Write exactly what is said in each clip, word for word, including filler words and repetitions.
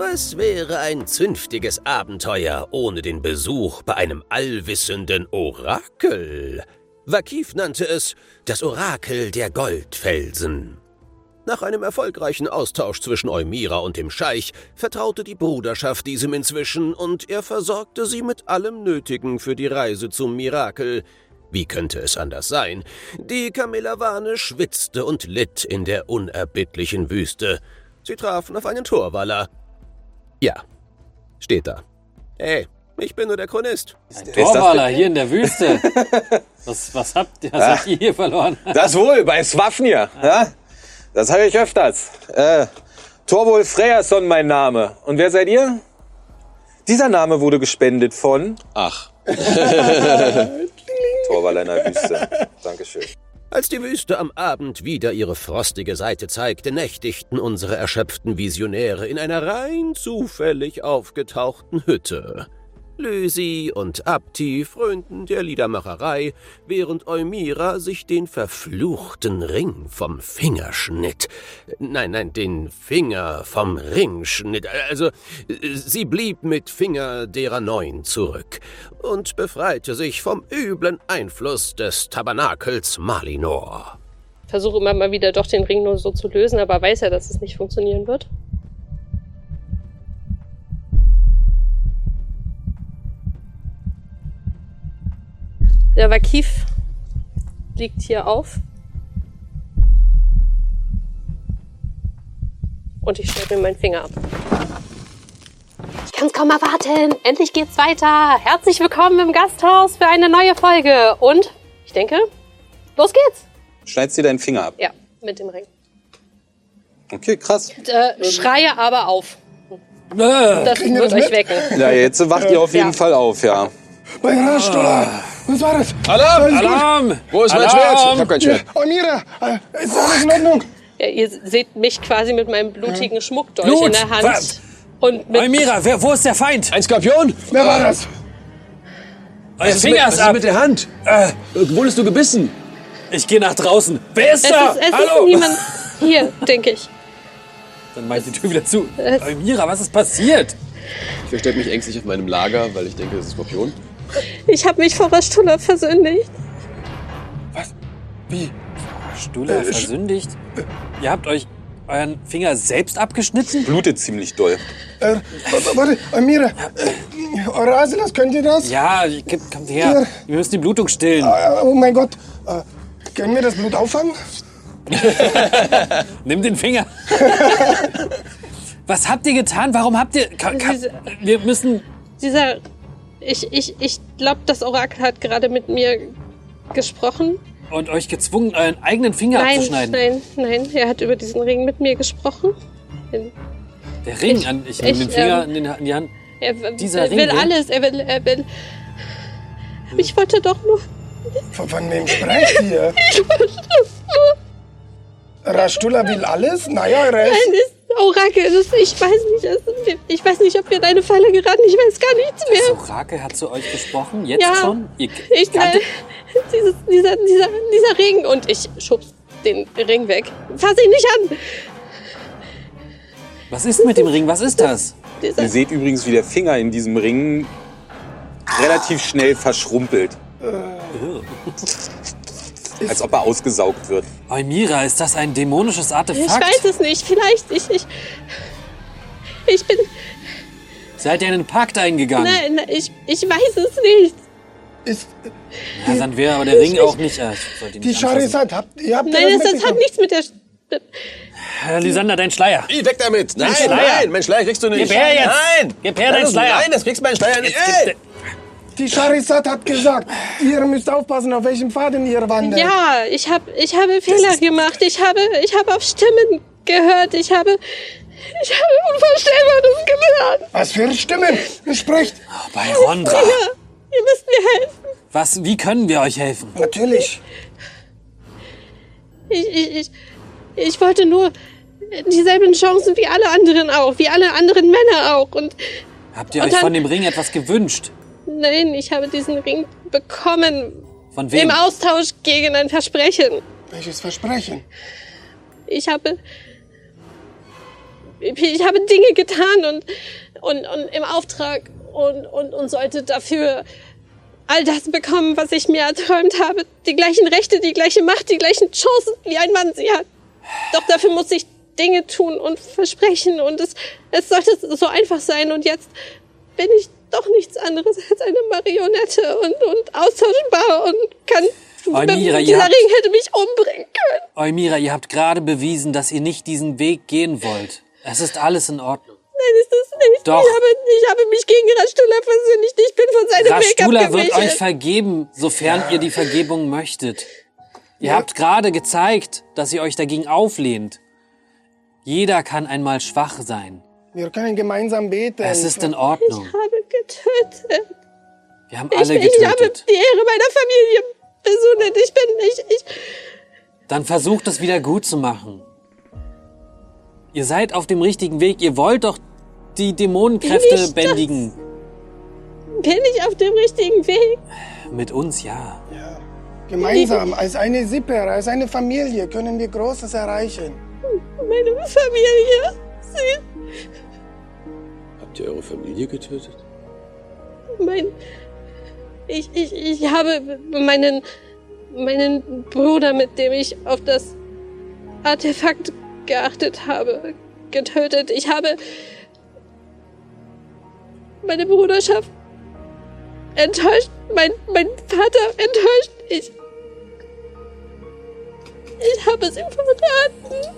Was wäre ein zünftiges Abenteuer ohne den Besuch bei einem allwissenden Orakel? Vakif nannte es das Orakel der Goldfelsen. Nach einem erfolgreichen Austausch zwischen Eumira und dem Scheich vertraute die Bruderschaft diesem inzwischen und er versorgte sie mit allem Nötigen für die Reise zum Mirakel. Wie könnte es anders sein? Die Kamilawane schwitzte und litt in der unerbittlichen Wüste. Sie trafen auf einen Torwaller. Ja, steht da. Hey, ich bin nur der Chronist. Ein Torwaller hier in der Wüste. was, was habt ihr, was ja. habt ihr hier verloren? Das wohl, bei Swafnir. Ja? Das habe ich öfters. Äh, Torvol Freyason mein Name. Und wer seid ihr? Dieser Name wurde gespendet von... Ach. Torwaller in der Wüste. Dankeschön. Als die Wüste am Abend wieder ihre frostige Seite zeigte, nächtigten unsere erschöpften Visionäre in einer rein zufällig aufgetauchten Hütte. Lysi und Abti frönten der Liedermacherei, während Eumira sich den verfluchten Ring vom Finger schnitt. Nein, nein, den Finger vom Ring schnitt. Also, sie blieb mit Finger derer neun zurück und befreite sich vom üblen Einfluss des Tabernakels Malinor. Versuche immer mal wieder doch den Ring nur so zu lösen, aber weiß ja, dass es nicht funktionieren wird. Der Vakif liegt hier auf. Und ich schneide mir meinen Finger ab. Ich kann es kaum erwarten. Endlich geht's weiter. Herzlich willkommen im Gasthaus für eine neue Folge. Und ich denke, los geht's. Schneidest dir deinen Finger ab? Ja, mit dem Ring. Okay, krass. Und, äh, schreie aber auf. Das wird euch wecken. Ja, jetzt wacht ihr auf jeden ja. Fall auf, ja. Bei Rashtola. Was war das? Alarm! Alles Alarm! gut? Wo ist mein Alarm! Schwert? Ich hab kein Schwert. Ja, Eumira, äh, ist alles in Ordnung? Ja, ihr seht mich quasi mit meinem blutigen Schmuckdolch Blut! in der Hand. Und mit Eumira, wer, wo ist der Feind? Ein Skorpion? Wer war das? Euer Finger Was ist ist ab. mit der Hand? Äh, Wo wurdest du gebissen? ich gehe nach draußen. Wer ist es da? ist, es Hallo? ist niemand hier, denke ich. Dann meint die Tür wieder zu. Es- Eumira, was ist passiert? Ich verstecke mich ängstlich auf meinem Lager, weil ich denke, das ist ein Skorpion. Ich habe mich vor Rashtola versündigt. Was? Wie? Stula Äh, versündigt? Ihr habt euch euren Finger selbst abgeschnitten? Blutet ziemlich doll. Äh, w- warte, Eumira, äh, eure Asilas, könnt ihr das? Ja, gib- kommt her. Ja. Wir müssen die Blutung stillen. Äh, oh mein Gott, äh, können wir das Blut auffangen? Nimm den Finger. Was habt ihr getan? Warum habt ihr... Ka ka Diese- wir müssen... Dieser... Ich, ich, ich glaube, das Orakel hat gerade mit mir gesprochen. Und euch gezwungen, euren eigenen Finger Nein, abzuschneiden. nein, nein. Er hat über diesen Ring mit mir gesprochen. Der Ring, Ich- an, ich nehme ich, den Finger ähm, in, den, in die Hand. Er w- Dieser er Ring, will ja? alles. Er will... Er will... Ich wollte doch nur... Von, von wem sprecht ihr? Ich wollte nur... Rashtula will alles? Naja, eure Nein, das Orakel, das, ich weiß nicht, das, ich weiß nicht, ob wir in eine Falle geraten, ich weiß gar nichts Das mehr. Orakel hat zu euch gesprochen? Jetzt Ja, schon? Ihr Ich, äh, kanntet- dieses, dieser, dieser, dieser Ring und ich schubs den Ring weg. Fass ihn nicht an. Was ist mit dem Ring? Was ist das? Dieser, Ihr seht übrigens, wie der Finger in diesem Ring relativ schnell verschrumpelt. Als ob er ausgesaugt wird. Eumira, ist das ein dämonisches Artefakt? ich weiß es nicht, vielleicht, ich, ich, ich bin, Seid ihr in einen Pakt eingegangen? nein, ich, ich weiß es nicht. ist Ja, dann wäre aber der Ring auch nicht... Äh, ich sollte ihn die nicht anfassen. Charizard. Habt, ihr habt ihr Nein, das das, das hat mitbekommen? nichts mit der... Herr Lysander, dein Schleier. Ih, weg damit! Nein, Schleier. nein, mein Schleier kriegst du nicht. Gib her jetzt. Nein! Gib her Das deinen ist- Schleier. Nein, das kriegst du meinen Schleier nicht. Jetzt gibt's Ey! Die Charizard hat gesagt, ihr müsst aufpassen, auf welchem Faden ihr wandert. Ja, ich habe ich habe Fehler gemacht. Ich habe ich habe auf Stimmen gehört. Ich habe ich habe Unvorstellbares gehört. Was für Stimmen? Sprecht. Oh, bei Rondra. Ja, ihr müsst mir helfen. Was, wie können wir euch helfen? Natürlich. Ich, ich, ich, ich wollte nur dieselben Chancen wie alle anderen auch, wie alle anderen Männer auch. Und Habt ihr Und euch dann- von dem Ring etwas gewünscht? nein, ich habe diesen Ring bekommen Von wem? im Austausch gegen ein Versprechen. Welches Versprechen? Ich habe ich habe Dinge getan und, und, und im Auftrag und, und, und sollte dafür all das bekommen, was ich mir erträumt habe. Die gleichen Rechte, die gleiche Macht, die gleichen Chancen, wie ein Mann sie hat. Doch dafür muss ich Dinge tun und versprechen und es, es sollte so einfach sein und jetzt bin ich doch nichts anderes als eine Marionette und, und austauschbar und kann... Eumira, dieser habt, Ring hätte mich umbringen können. Eumira, ihr habt gerade bewiesen, dass ihr nicht diesen Weg gehen wollt. Es ist alles in Ordnung. Nein, ist das nicht. Doch. Ich habe, ich habe mich gegen Rastula versündigt. Ich bin von seinem Weg Rastula abgewichen. wird euch vergeben, sofern ihr die Vergebung möchtet. Ihr habt gerade gezeigt, dass ihr euch dagegen auflehnt. Jeder kann einmal schwach sein. Wir können gemeinsam beten. Es ist in Ordnung. Ich habe getötet. Wir haben Ich, alle ich habe getötet. die Ehre meiner Familie besudelt. Ich bin nicht... Ich, Dann versucht es wieder gut zu machen. Ihr seid auf dem richtigen Weg. Ihr wollt doch die Dämonenkräfte Bin ich bändigen. bin ich auf dem richtigen Weg? Mit uns, ja. Ja. Gemeinsam, als eine Sippe, als eine Familie können wir Großes erreichen. Meine Familie. Sie, Habt ihr eure Familie getötet? mein... Ich, ich, ich habe meinen, meinen Bruder, mit dem ich auf das Artefakt geachtet habe, getötet. Ich habe meine Bruderschaft enttäuscht, mein, mein Vater enttäuscht. Ich, ich habe es ihm verraten.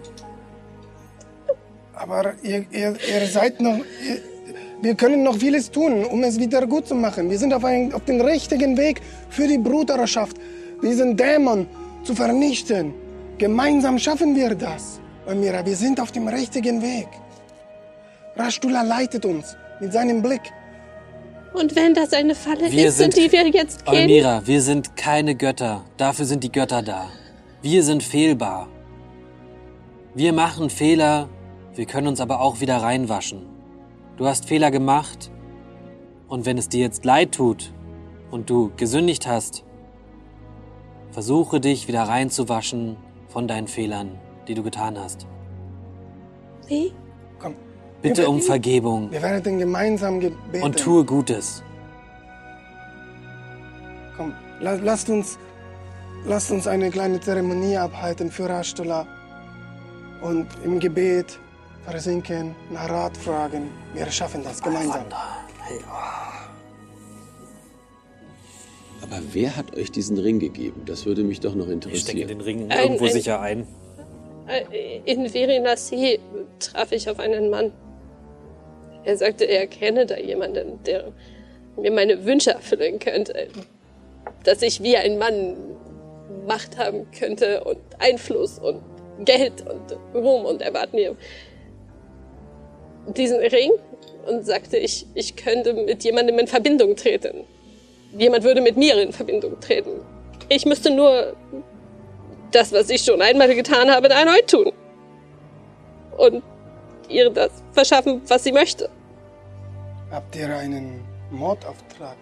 Aber ihr, ihr, ihr seid noch... Ihr, wir können noch vieles tun, um es wieder gut zu machen. Wir sind auf, ein, auf dem richtigen Weg für die Bruderschaft, diesen Dämon zu vernichten. Gemeinsam schaffen wir das. Eumira, wir sind auf dem richtigen Weg. Rastula leitet uns mit seinem Blick. Und wenn das eine Falle Wir ist, sind- in die wir jetzt gehen... Eumira, wir sind keine Götter. Dafür sind die Götter da. Wir sind fehlbar. Wir machen Fehler, wir können uns aber auch wieder reinwaschen. Du hast Fehler gemacht und wenn es dir jetzt leid tut und du gesündigt hast, versuche dich wieder reinzuwaschen von deinen Fehlern, die du getan hast. Wie? Komm, Bitte wir, um Vergebung wir werden gemeinsam gebeten. und tue Gutes. Komm, la, lasst uns, lasst uns eine kleine Zeremonie abhalten für Rastula und im Gebet versinken, nach Rat fragen. Wir schaffen das gemeinsam. Aber wer hat euch diesen Ring gegeben? Das würde mich doch noch Ich stecke interessieren. den Ring Ein- irgendwo ein- sicher ein. In Virinassi traf ich auf einen Mann. Er sagte, er kenne da jemanden, der mir meine Wünsche erfüllen könnte. Dass ich wie ein Mann Macht haben könnte und Einfluss und Geld und Ruhm. Und er bat mir diesen Ring und sagte, ich, ich könnte mit jemandem in Verbindung treten. Jemand würde mit mir in Verbindung treten. Ich müsste nur das, was ich schon einmal getan habe, erneut tun. Und ihr das verschaffen, was sie möchte. Habt ihr einen Mordauftrag?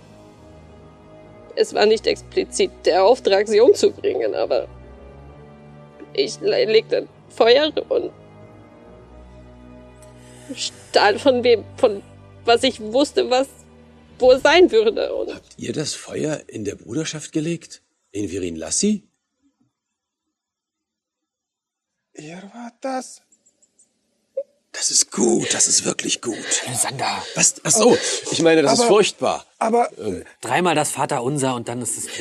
Es war nicht explizit der Auftrag, sie umzubringen, aber ich le- legte Feuer und stahl von wem, von was ich wusste, was wo es sein würde. Und Habt ihr das Feuer in der Bruderschaft gelegt? In Virinlassi? Ihr wart das? Das ist gut, das ist wirklich gut. Sander, Was? Ach so, ich meine, das ist Aber- furchtbar. Aber, dreimal das Vaterunser und dann ist es...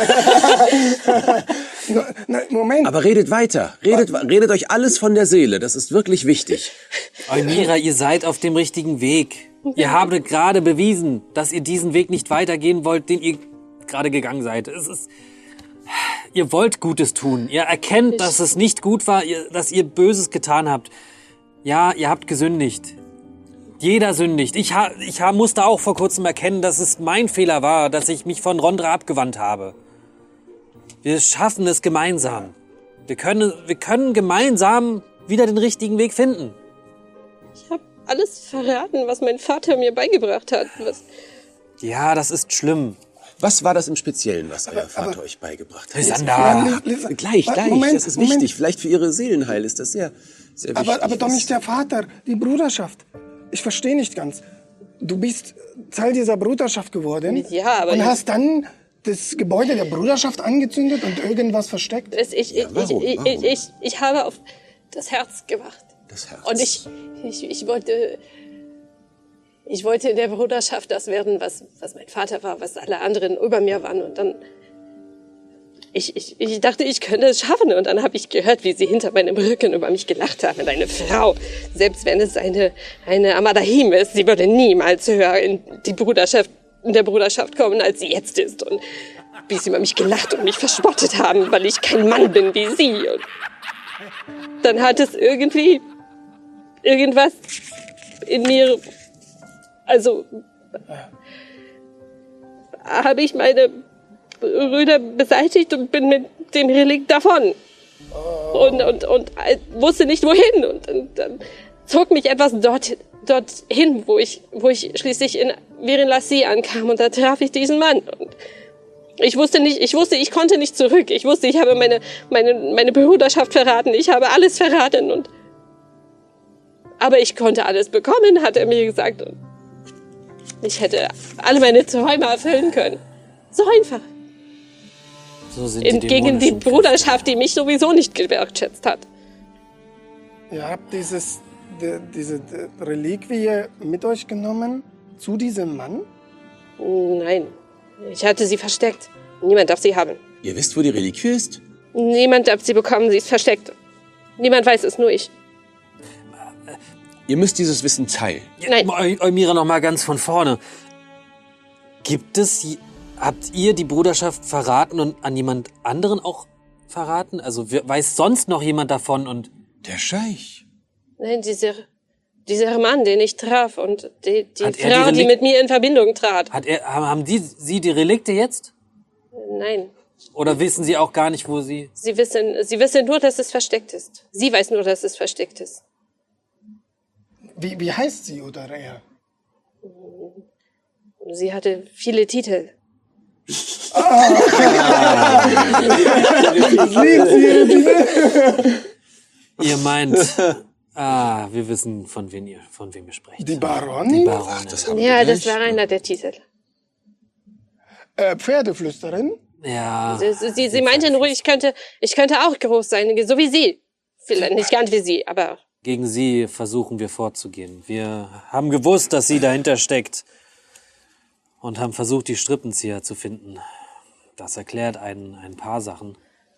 no, na, Moment. Aber redet weiter. Redet, redet euch alles von der Seele. Das ist wirklich wichtig. Eumira, ihr seid auf dem richtigen Weg. Ihr habt gerade bewiesen, dass ihr diesen Weg nicht weitergehen wollt, den ihr gerade gegangen seid. Es ist, ihr wollt Gutes tun. Ihr erkennt, dass es nicht gut war, ihr, dass ihr Böses getan habt. Ja, ihr habt gesündigt. Jeder sündigt. Ich, ha, ich ha, musste auch vor kurzem erkennen, dass es mein Fehler war, dass ich mich von Rondra abgewandt habe. Wir schaffen es gemeinsam. Wir können, wir können gemeinsam wieder den richtigen Weg finden. ich habe alles verraten, was mein Vater mir beigebracht hat. Was, Ja, das ist schlimm. Was war das im Speziellen, was euer Vater aber, euch beigebracht hat? Lysander! Lisa, Gleich, gleich. Moment, das ist Moment. wichtig. Vielleicht für ihre Seelenheil ist das sehr, sehr wichtig. Aber, aber doch Was- nicht der Vater, die Bruderschaft. Ich verstehe nicht ganz. Du bist Teil dieser Bruderschaft geworden Ja, aber und ich- hast dann das Gebäude der Bruderschaft angezündet und irgendwas versteckt. Es, ich, ich, warum? ich, Warum? ich, ich, ich habe auf das Herz gewacht. Das Herz. Und ich, ich, ich wollte, ich wollte in der Bruderschaft das werden, was, was mein Vater war, was alle anderen über mir waren. Und dann, ich, ich, ich dachte, ich könnte es schaffen. Und dann habe ich gehört, wie sie hinter meinem Rücken über mich gelacht haben. Und eine Frau, selbst wenn es eine, eine Amadahim ist, sie würde niemals höher in die Bruderschaft, in der Bruderschaft kommen, als sie jetzt ist. Und wie sie über mich gelacht und mich verspottet haben, weil ich kein Mann bin wie sie. Und dann hat es irgendwie irgendwas in mir, also habe ich meine Brüder beseitigt und bin mit dem Relikt davon. Und, und, und wusste nicht wohin. Und, und dann zog mich etwas dort, dorthin, wo ich, wo ich schließlich in Virin Lassie ankam. Und da traf ich diesen Mann. Und ich wusste nicht, ich wusste, ich konnte nicht zurück. Ich wusste, ich habe meine, meine, meine Bruderschaft verraten. Ich habe alles verraten. Und, aber ich konnte alles bekommen, hat er mir gesagt. Und ich hätte alle meine Träume erfüllen können. So einfach. So sind Entgegen die dämonischen Bruderschaft, die mich sowieso nicht gewertschätzt hat. Ihr habt dieses, die, diese die Reliquie mit euch genommen zu diesem Mann? Nein, ich hatte sie versteckt. Niemand darf sie haben. Ihr wisst, wo die Reliquie ist? Niemand darf sie bekommen, sie ist versteckt. Niemand weiß es, nur ich. Ihr müsst dieses Wissen teilen. Nein. Eu- Eumira, noch mal ganz von vorne. Gibt es, je- habt ihr die Bruderschaft verraten und an jemand anderen auch verraten? Also we- weiß sonst noch jemand davon und Der Scheich. Nein, dieser, dieser Mann, den ich traf und die, die Hat er die Frau, die Relik- mit mir in Verbindung trat. hat er, haben haben die, sie die Relikte jetzt? Nein, Oder wissen sie auch gar nicht, wo sie... sie wissen, sie wissen nur, dass es versteckt ist. Sie weiß nur, dass es versteckt ist. Wie, wie heißt sie oder er? Sie hatte viele Titel. Ihr meint... Ah, wir wissen, von wem ihr, von wem ihr sprecht. Die Baronin? Baronin. Das haben wir Ja, das gleich. war einer der Titel. Äh, Pferdeflüsterin? Ja, Sie, sie, sie meinte nur, ich könnte, ich könnte auch groß sein, so wie sie. Vielleicht nicht ganz wie sie, aber gegen sie versuchen wir vorzugehen. Wir haben gewusst, dass sie dahinter steckt und haben versucht, die Strippenzieher zu finden. Das erklärt ein, ein paar Sachen.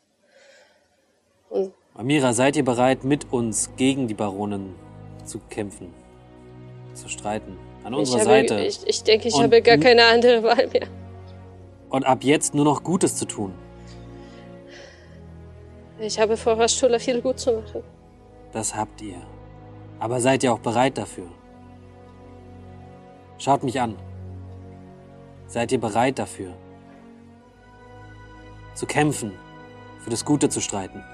Amira, seid ihr bereit, mit uns gegen die Baronin zu kämpfen, zu streiten? An ich, unserer habe, Seite. ich, ich denke, ich Und- habe gar keine andere Wahl mehr. Und ab jetzt nur noch Gutes zu tun. Ich habe vor, Raschula viel gut zu machen. Das habt ihr. Aber seid ihr auch bereit dafür? Schaut mich an. Seid ihr bereit dafür? Zu kämpfen, für das Gute zu streiten.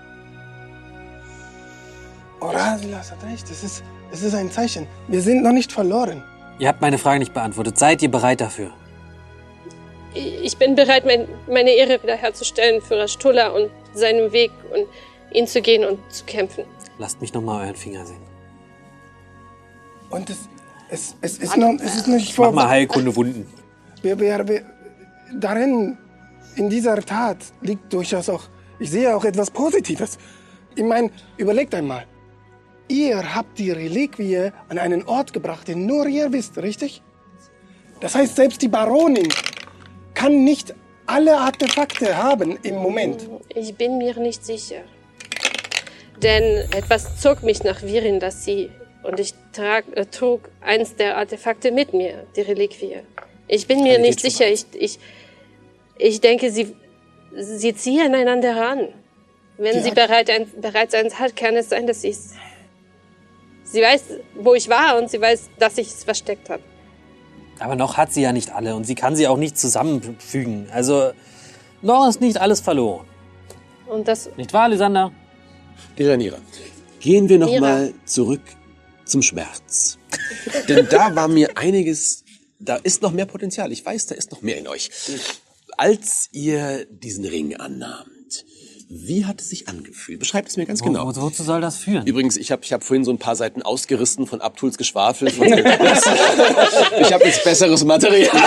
Orasilas hat recht, es ist, es ist ein Zeichen. Wir sind noch nicht verloren. Ihr habt meine Frage nicht beantwortet. Seid ihr bereit dafür? Ich bin bereit, mein, meine Ehre wiederherzustellen für Raschula und seinen Weg und ihn zu gehen und zu kämpfen. Lasst mich noch mal euren Finger sehen. Und es, es, es, ist, noch, es ist nicht Mach vor. mal Heilkunde Wunden. Wir, wir, wir, darin, in dieser Tat, liegt durchaus auch, ich sehe auch etwas Positives. Ich meine, überlegt einmal. Ihr habt die Reliquie an einen Ort gebracht, den nur ihr wisst, richtig? Das heißt, selbst die Baronin kann nicht alle Artefakte haben im Moment. Ich bin mir nicht sicher. Denn etwas zog mich nach Virin Lassie und ich trag, äh, trug eins der Artefakte mit mir, die Reliquie. Ich bin mir Eine nicht geht sicher. Ich, ich, ich denke, sie, sie ziehen einander an. Wenn Die sie hat- bereit ein, bereits eins hat, kann es sein, dass sie es... Sie weiß, wo ich war und sie weiß, dass ich es versteckt habe. Aber noch hat sie ja nicht alle und sie kann sie auch nicht zusammenfügen. Also, noch ist nicht alles verloren. Und das... Nicht wahr, Lysander? Deranira, gehen wir noch Mira. mal zurück zum Schmerz. Denn da war mir einiges da ist noch mehr Potenzial. Ich weiß, da ist noch mehr in euch. Als ihr diesen Ring annahmt, wie hat es sich angefühlt? Beschreibt es mir ganz Wo, genau. wo, wozu soll das führen? Übrigens, ich habe ich hab vorhin so ein paar Seiten ausgerissen von Abtuls Geschwafel. Von ich habe jetzt besseres Material.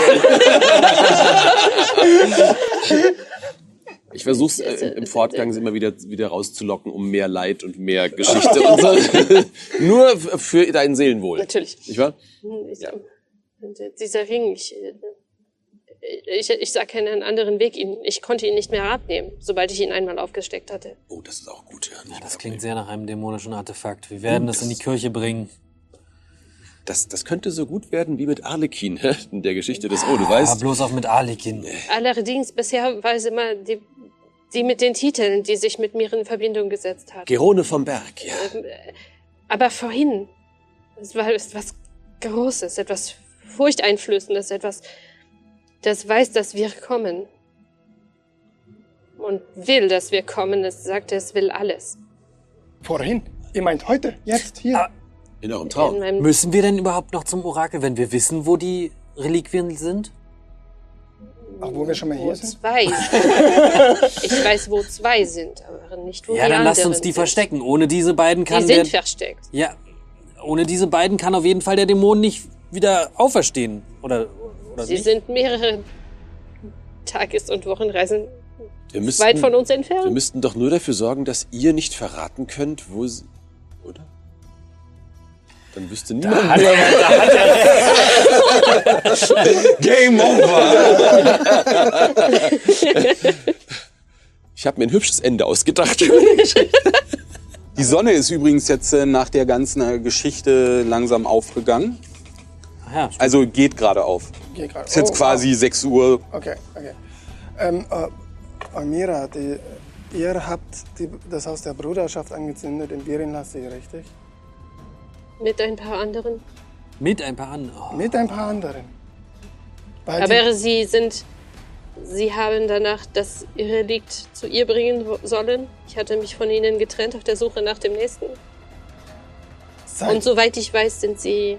Ich versuche es äh, im Fortgang immer wieder, wieder rauszulocken, um mehr Leid und mehr Geschichte und so. Nur für dein Seelenwohl. Natürlich. Nicht wahr? Ich, ja. Dieser Ring, ich, ich, ich sah keinen anderen Weg. Ich konnte ihn nicht mehr abnehmen, sobald ich ihn einmal aufgesteckt hatte. Oh, das ist auch gut. Ja, Ja, das klingt sehr nach einem dämonischen Artefakt. Wir werden das in die Kirche bringen. Das, das könnte so gut werden wie mit Arlekin in der Geschichte des Oh, du Ja, weißt. bloß auch mit Arlekin. Allerdings, bisher war es immer die, die mit den Titeln, die sich mit mir in Verbindung gesetzt hat. Gerone vom Berg, ja. Aber vorhin, es war etwas Großes, etwas Furchteinflößendes, etwas, das weiß, dass wir kommen. Und will, dass wir kommen. Es sagte, es will alles. Vorhin? Ihr meint heute? Jetzt? Hier? Ah. In eurem Traum. In meinem Müssen wir denn überhaupt noch zum Orakel, wenn wir wissen, wo die Reliquien sind? Auch wo wir schon mal wo hier sind? zwei. Ich weiß, wo zwei sind, aber nicht, wo Ja, die dann lasst anderen uns die sind. verstecken. Ohne diese beiden kann Die der... sind versteckt. Ja, ohne diese beiden kann auf jeden Fall der Dämon nicht wieder auferstehen. Oder, oder Sie nicht? sind mehrere Tages- und Wochenreisen Wir müssten, weit von uns wir entfernt. müssten doch nur dafür sorgen, dass ihr nicht verraten könnt, wo sie... Oder? Dann wüsste niemand mehr. Game over! Ich habe mir ein hübsches Ende ausgedacht. Die Sonne ist übrigens jetzt äh, nach der ganzen äh, Geschichte langsam aufgegangen. Ach ja, stimmt. Also geht gerade auf. Geht gerade. Ist jetzt Oh, quasi sechs Uhr. wow. Okay, okay. Ähm, äh, Amira, die, ihr habt die, das Haus der Bruderschaft angezündet in Virinlassi, richtig? Mit ein paar anderen. Mit ein paar anderen. Oh. Mit ein paar anderen. Weil die, Aber sie sind... Sie haben danach das Relikt zu ihr bringen wo- sollen. Ich hatte mich von ihnen getrennt auf der Suche nach dem nächsten. seit, Und soweit ich weiß, sind sie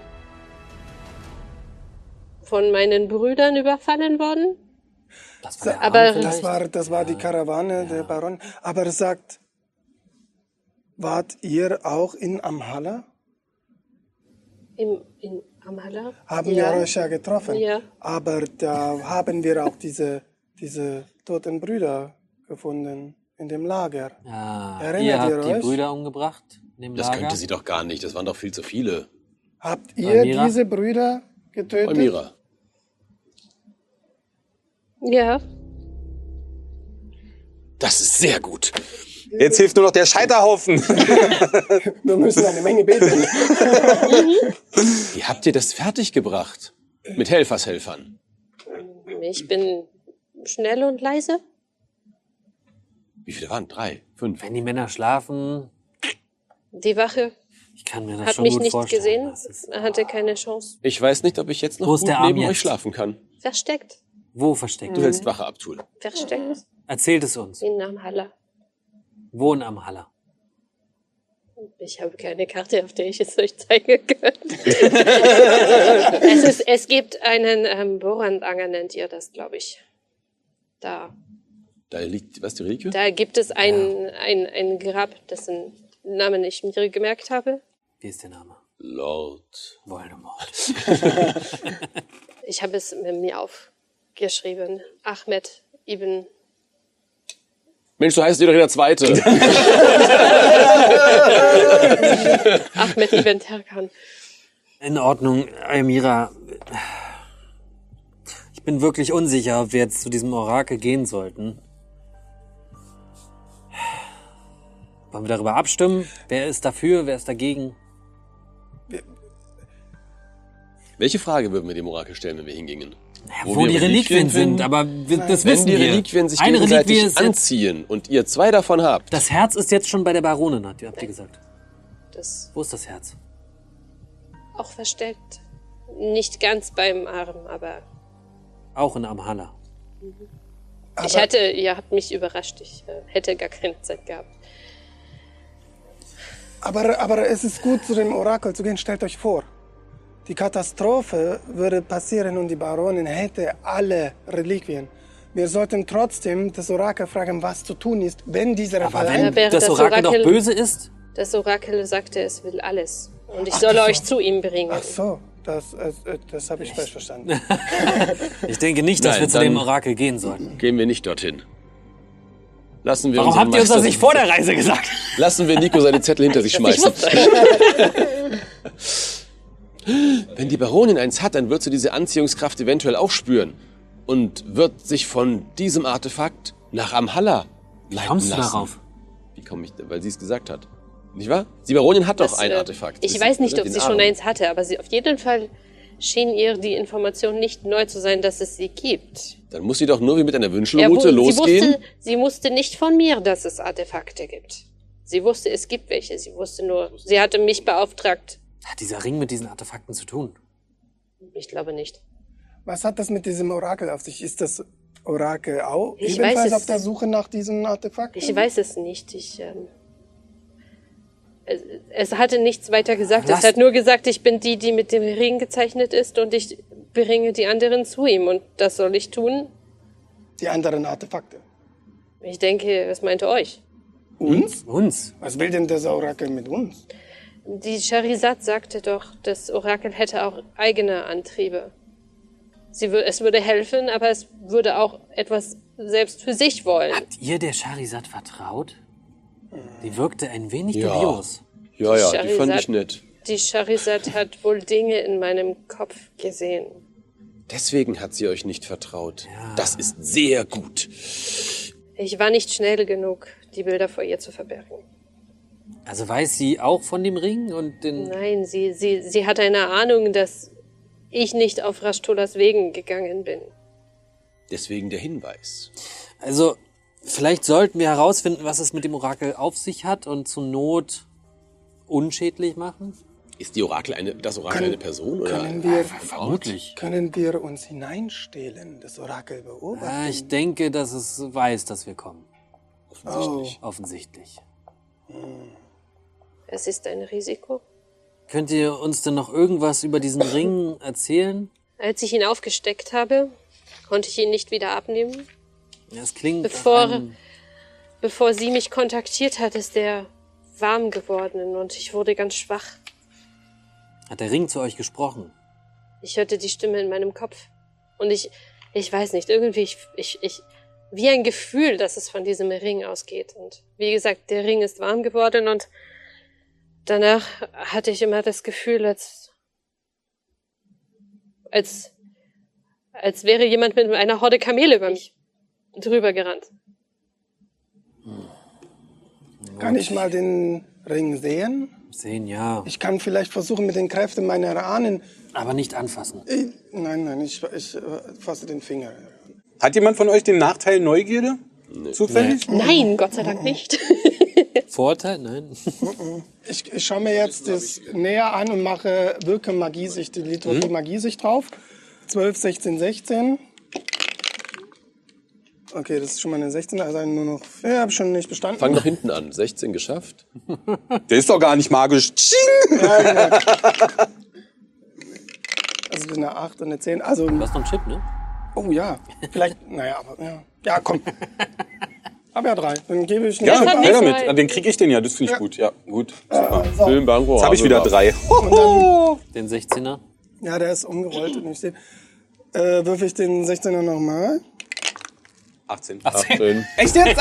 von meinen Brüdern überfallen worden. Das war der Aber- Arm das vielleicht? war, das war die Karawane der Baron. Aber sagt, wart ihr auch in Amhala? Im, in Amhala? Haben ja. wir euch ja getroffen. Ja. Aber da haben wir auch diese, diese toten Brüder gefunden in dem Lager. Ah, Erinnert ihr habt ihr die euch? Brüder umgebracht in dem Das Lager? könnte sie doch gar nicht. Das waren doch viel zu viele. Habt ihr Amira? diese Brüder getötet? Amira. Ja. Das ist sehr gut. Jetzt hilft nur noch der Scheiterhaufen. Wir müssen eine Menge beten. Wie habt ihr das fertiggebracht? Mit Helfershelfern. Ich bin schnell und leise. Wie viele waren? Drei? Fünf? Wenn die Männer schlafen, Die Wache ich kann mir das hat schon mich gut nicht vorstellen. gesehen. Das ist, Er hatte keine Chance. Ich weiß nicht, ob ich jetzt noch Wo ist gut der Arm neben jetzt? euch schlafen kann. Versteckt. wo versteckt? Du hältst Wache, Abtul. Versteckt. Erzählt es uns. In Amhala. Wo in Amhala? Ich habe keine Karte, auf der ich es euch zeigen könnte. es, ist, es gibt einen ähm, Borandanger, nennt ihr das, glaube ich. Da. Da liegt, was, die Reliquie? Da gibt es ein, ein, ein Grab, dessen Namen ich mir gemerkt habe. Wie ist der Name? Lord. Voldemort. Ich habe es mir aufgeschrieben. Ahmed ibn... Mensch, so heißt ihr doch der Zweite. Ahmed ibn Terkan. In Ordnung, Amira. Ich bin wirklich unsicher, ob wir jetzt zu diesem Orakel gehen sollten. Wollen wir darüber abstimmen? Wer ist dafür, wer ist dagegen? Welche Frage würden wir dem Orakel stellen, wenn wir hingingen? Wo, wo die Reliquien sind, aber wir, das Wenn wissen die wir. Reliquien sich Eine gegenseitig Reliquie ist jetzt, anziehen und ihr zwei davon habt, das Herz ist jetzt schon bei der Baronin, habt ihr, habt ihr gesagt. Das Wo ist das Herz? auch versteckt. Nicht ganz beim Arm, aber Auch in Amhala. ich hatte, ihr habt mich überrascht. Ich äh, hätte gar keine Zeit gehabt. Aber, aber es ist gut, zu dem Orakel zu gehen. Stellt euch vor, Die Katastrophe würde passieren und die Baronin hätte alle Reliquien. Wir sollten trotzdem das Orakel fragen, was zu tun ist, wenn dieser Fall Wenn eintritt. das Orakel doch böse ist? Das Orakel sagte, es will alles. Und ich Ach, soll das euch so. zu ihm bringen. Ach so, das, äh, das habe ich falsch verstanden. Ich denke nicht, dass Nein, wir zu dann- dem Orakel gehen sollten. Gehen wir nicht dorthin. Lassen wir Warum unseren habt ihr uns das Meister- nicht vor der Reise gesagt? Lassen wir Nico seine Zettel hinter sich schmeißen. Wenn die Baronin eins hat, dann wird sie diese Anziehungskraft eventuell auch spüren. Und wird sich von diesem Artefakt nach Amhalla leiten kommst du lassen. darauf? Wie komme ich, weil sie es gesagt hat. Nicht wahr? Die Baronin hat doch Das, ein äh, Artefakt. Ich Das weiß ist- nicht, ob den sie schon Aaron. eins hatte, aber sie auf jeden Fall schien ihr die Information nicht neu zu sein, dass es sie gibt. Dann muss sie doch nur wie mit einer Er Wünschelrute wu- sie, losgehen. wusste, sie wusste nicht von mir, dass es Artefakte gibt. Sie wusste, es gibt welche. Sie wusste nur, sie hatte mich beauftragt. Hat dieser Ring mit diesen Artefakten zu tun? Ich glaube nicht. Was hat das mit diesem Orakel auf sich? Ist das Orakel auch Ich ebenfalls weiß es- auf der Suche nach diesen Artefakten? Ich weiß es nicht. Ich, ähm, es, es hatte nichts weiter gesagt. Lass- Es hat nur gesagt, ich bin die, die mit dem Ring gezeichnet ist und ich bringe die anderen zu ihm. Und das soll ich tun. Die anderen Artefakte. Ich denke, es meinte euch. Uns? Uns? Was will denn das Orakel mit uns? Die Charizard sagte doch, das Orakel hätte auch eigene Antriebe. Sie wür- es würde helfen, aber es würde auch etwas selbst für sich wollen. Habt ihr der Charizard vertraut? Die wirkte ein wenig Ja. dubios. Ja, ja, die Charizard- fand ich nett. Die Charizard hat wohl Dinge in meinem Kopf gesehen. Deswegen hat sie euch nicht vertraut. Das ist sehr gut. Ich war nicht schnell genug, die Bilder vor ihr zu verbergen. Also weiß sie auch von dem Ring und den... Nein, sie, sie, sie hat eine Ahnung, dass ich nicht auf Rashtolas Wegen gegangen bin. Deswegen der Hinweis. Also, vielleicht sollten wir herausfinden, was es mit dem Orakel auf sich hat und zur Not unschädlich machen? Ist die Orakel eine, das Orakel Können- eine Person oder? Können wir, Vermutlich. können wir uns hineinstehlen, das Orakel beobachten? Ah, ich denke, dass es weiß, dass wir kommen. Offensichtlich. Offensichtlich. Es ist ein Risiko. Könnt ihr uns denn noch irgendwas über diesen Ring erzählen? Als ich ihn aufgesteckt habe, konnte ich ihn nicht wieder abnehmen. Das klingt... Bevor, nach einem- bevor sie mich kontaktiert hat, ist er warm geworden und ich wurde ganz schwach. Hat der Ring zu euch gesprochen? Ich hörte die Stimme in meinem Kopf. Und ich, ich weiß nicht, irgendwie, ich, ich, ich, wie ein Gefühl, dass es von diesem Ring ausgeht. Und wie gesagt, der Ring ist warm geworden und danach hatte ich immer das Gefühl, als, als, als wäre jemand mit einer Horde Kamele über mich drüber gerannt. Kann ich mal den Ring sehen? Sehen, ja. Ich kann vielleicht versuchen, mit den Kräften meiner Ahnen... Aber nicht anfassen. Ich, nein, nein, ich, ich äh, fasse den Finger. Hat jemand von euch den Nachteil Neugierde? Zufällig? Nein, Gott sei Dank nicht. Vorteil? Nein. Ich, ich schaue mir jetzt das näher an und mache Wirke Magiesicht, die Liturgie Magiesicht drauf. zwölf, sechzehn, sechzehn. Okay, das ist schon mal eine sechzehn, also nur noch... Ja, habe ich schon nicht bestanden. Fang doch hinten an. sechzehn geschafft. Der ist doch gar nicht magisch. Tsching! Also eine acht und eine zehn. Also, Du hast noch einen Chip, ne? oh ja, vielleicht, naja, aber ja. Ja, komm. Hab ja drei. Dann gebe ich Ja, einen hat her nicht damit. mal- Ah, den krieg ich den ja, das finde ich gut. Ja, gut. Super. So. Film, Banco. Jetzt habe ich wieder drei. Den sechzehner. Ja, der ist umgerollt und ich sehe. Äh, würfe ich den sechzehner nochmal? achtzehn. achtzehn. Echt jetzt?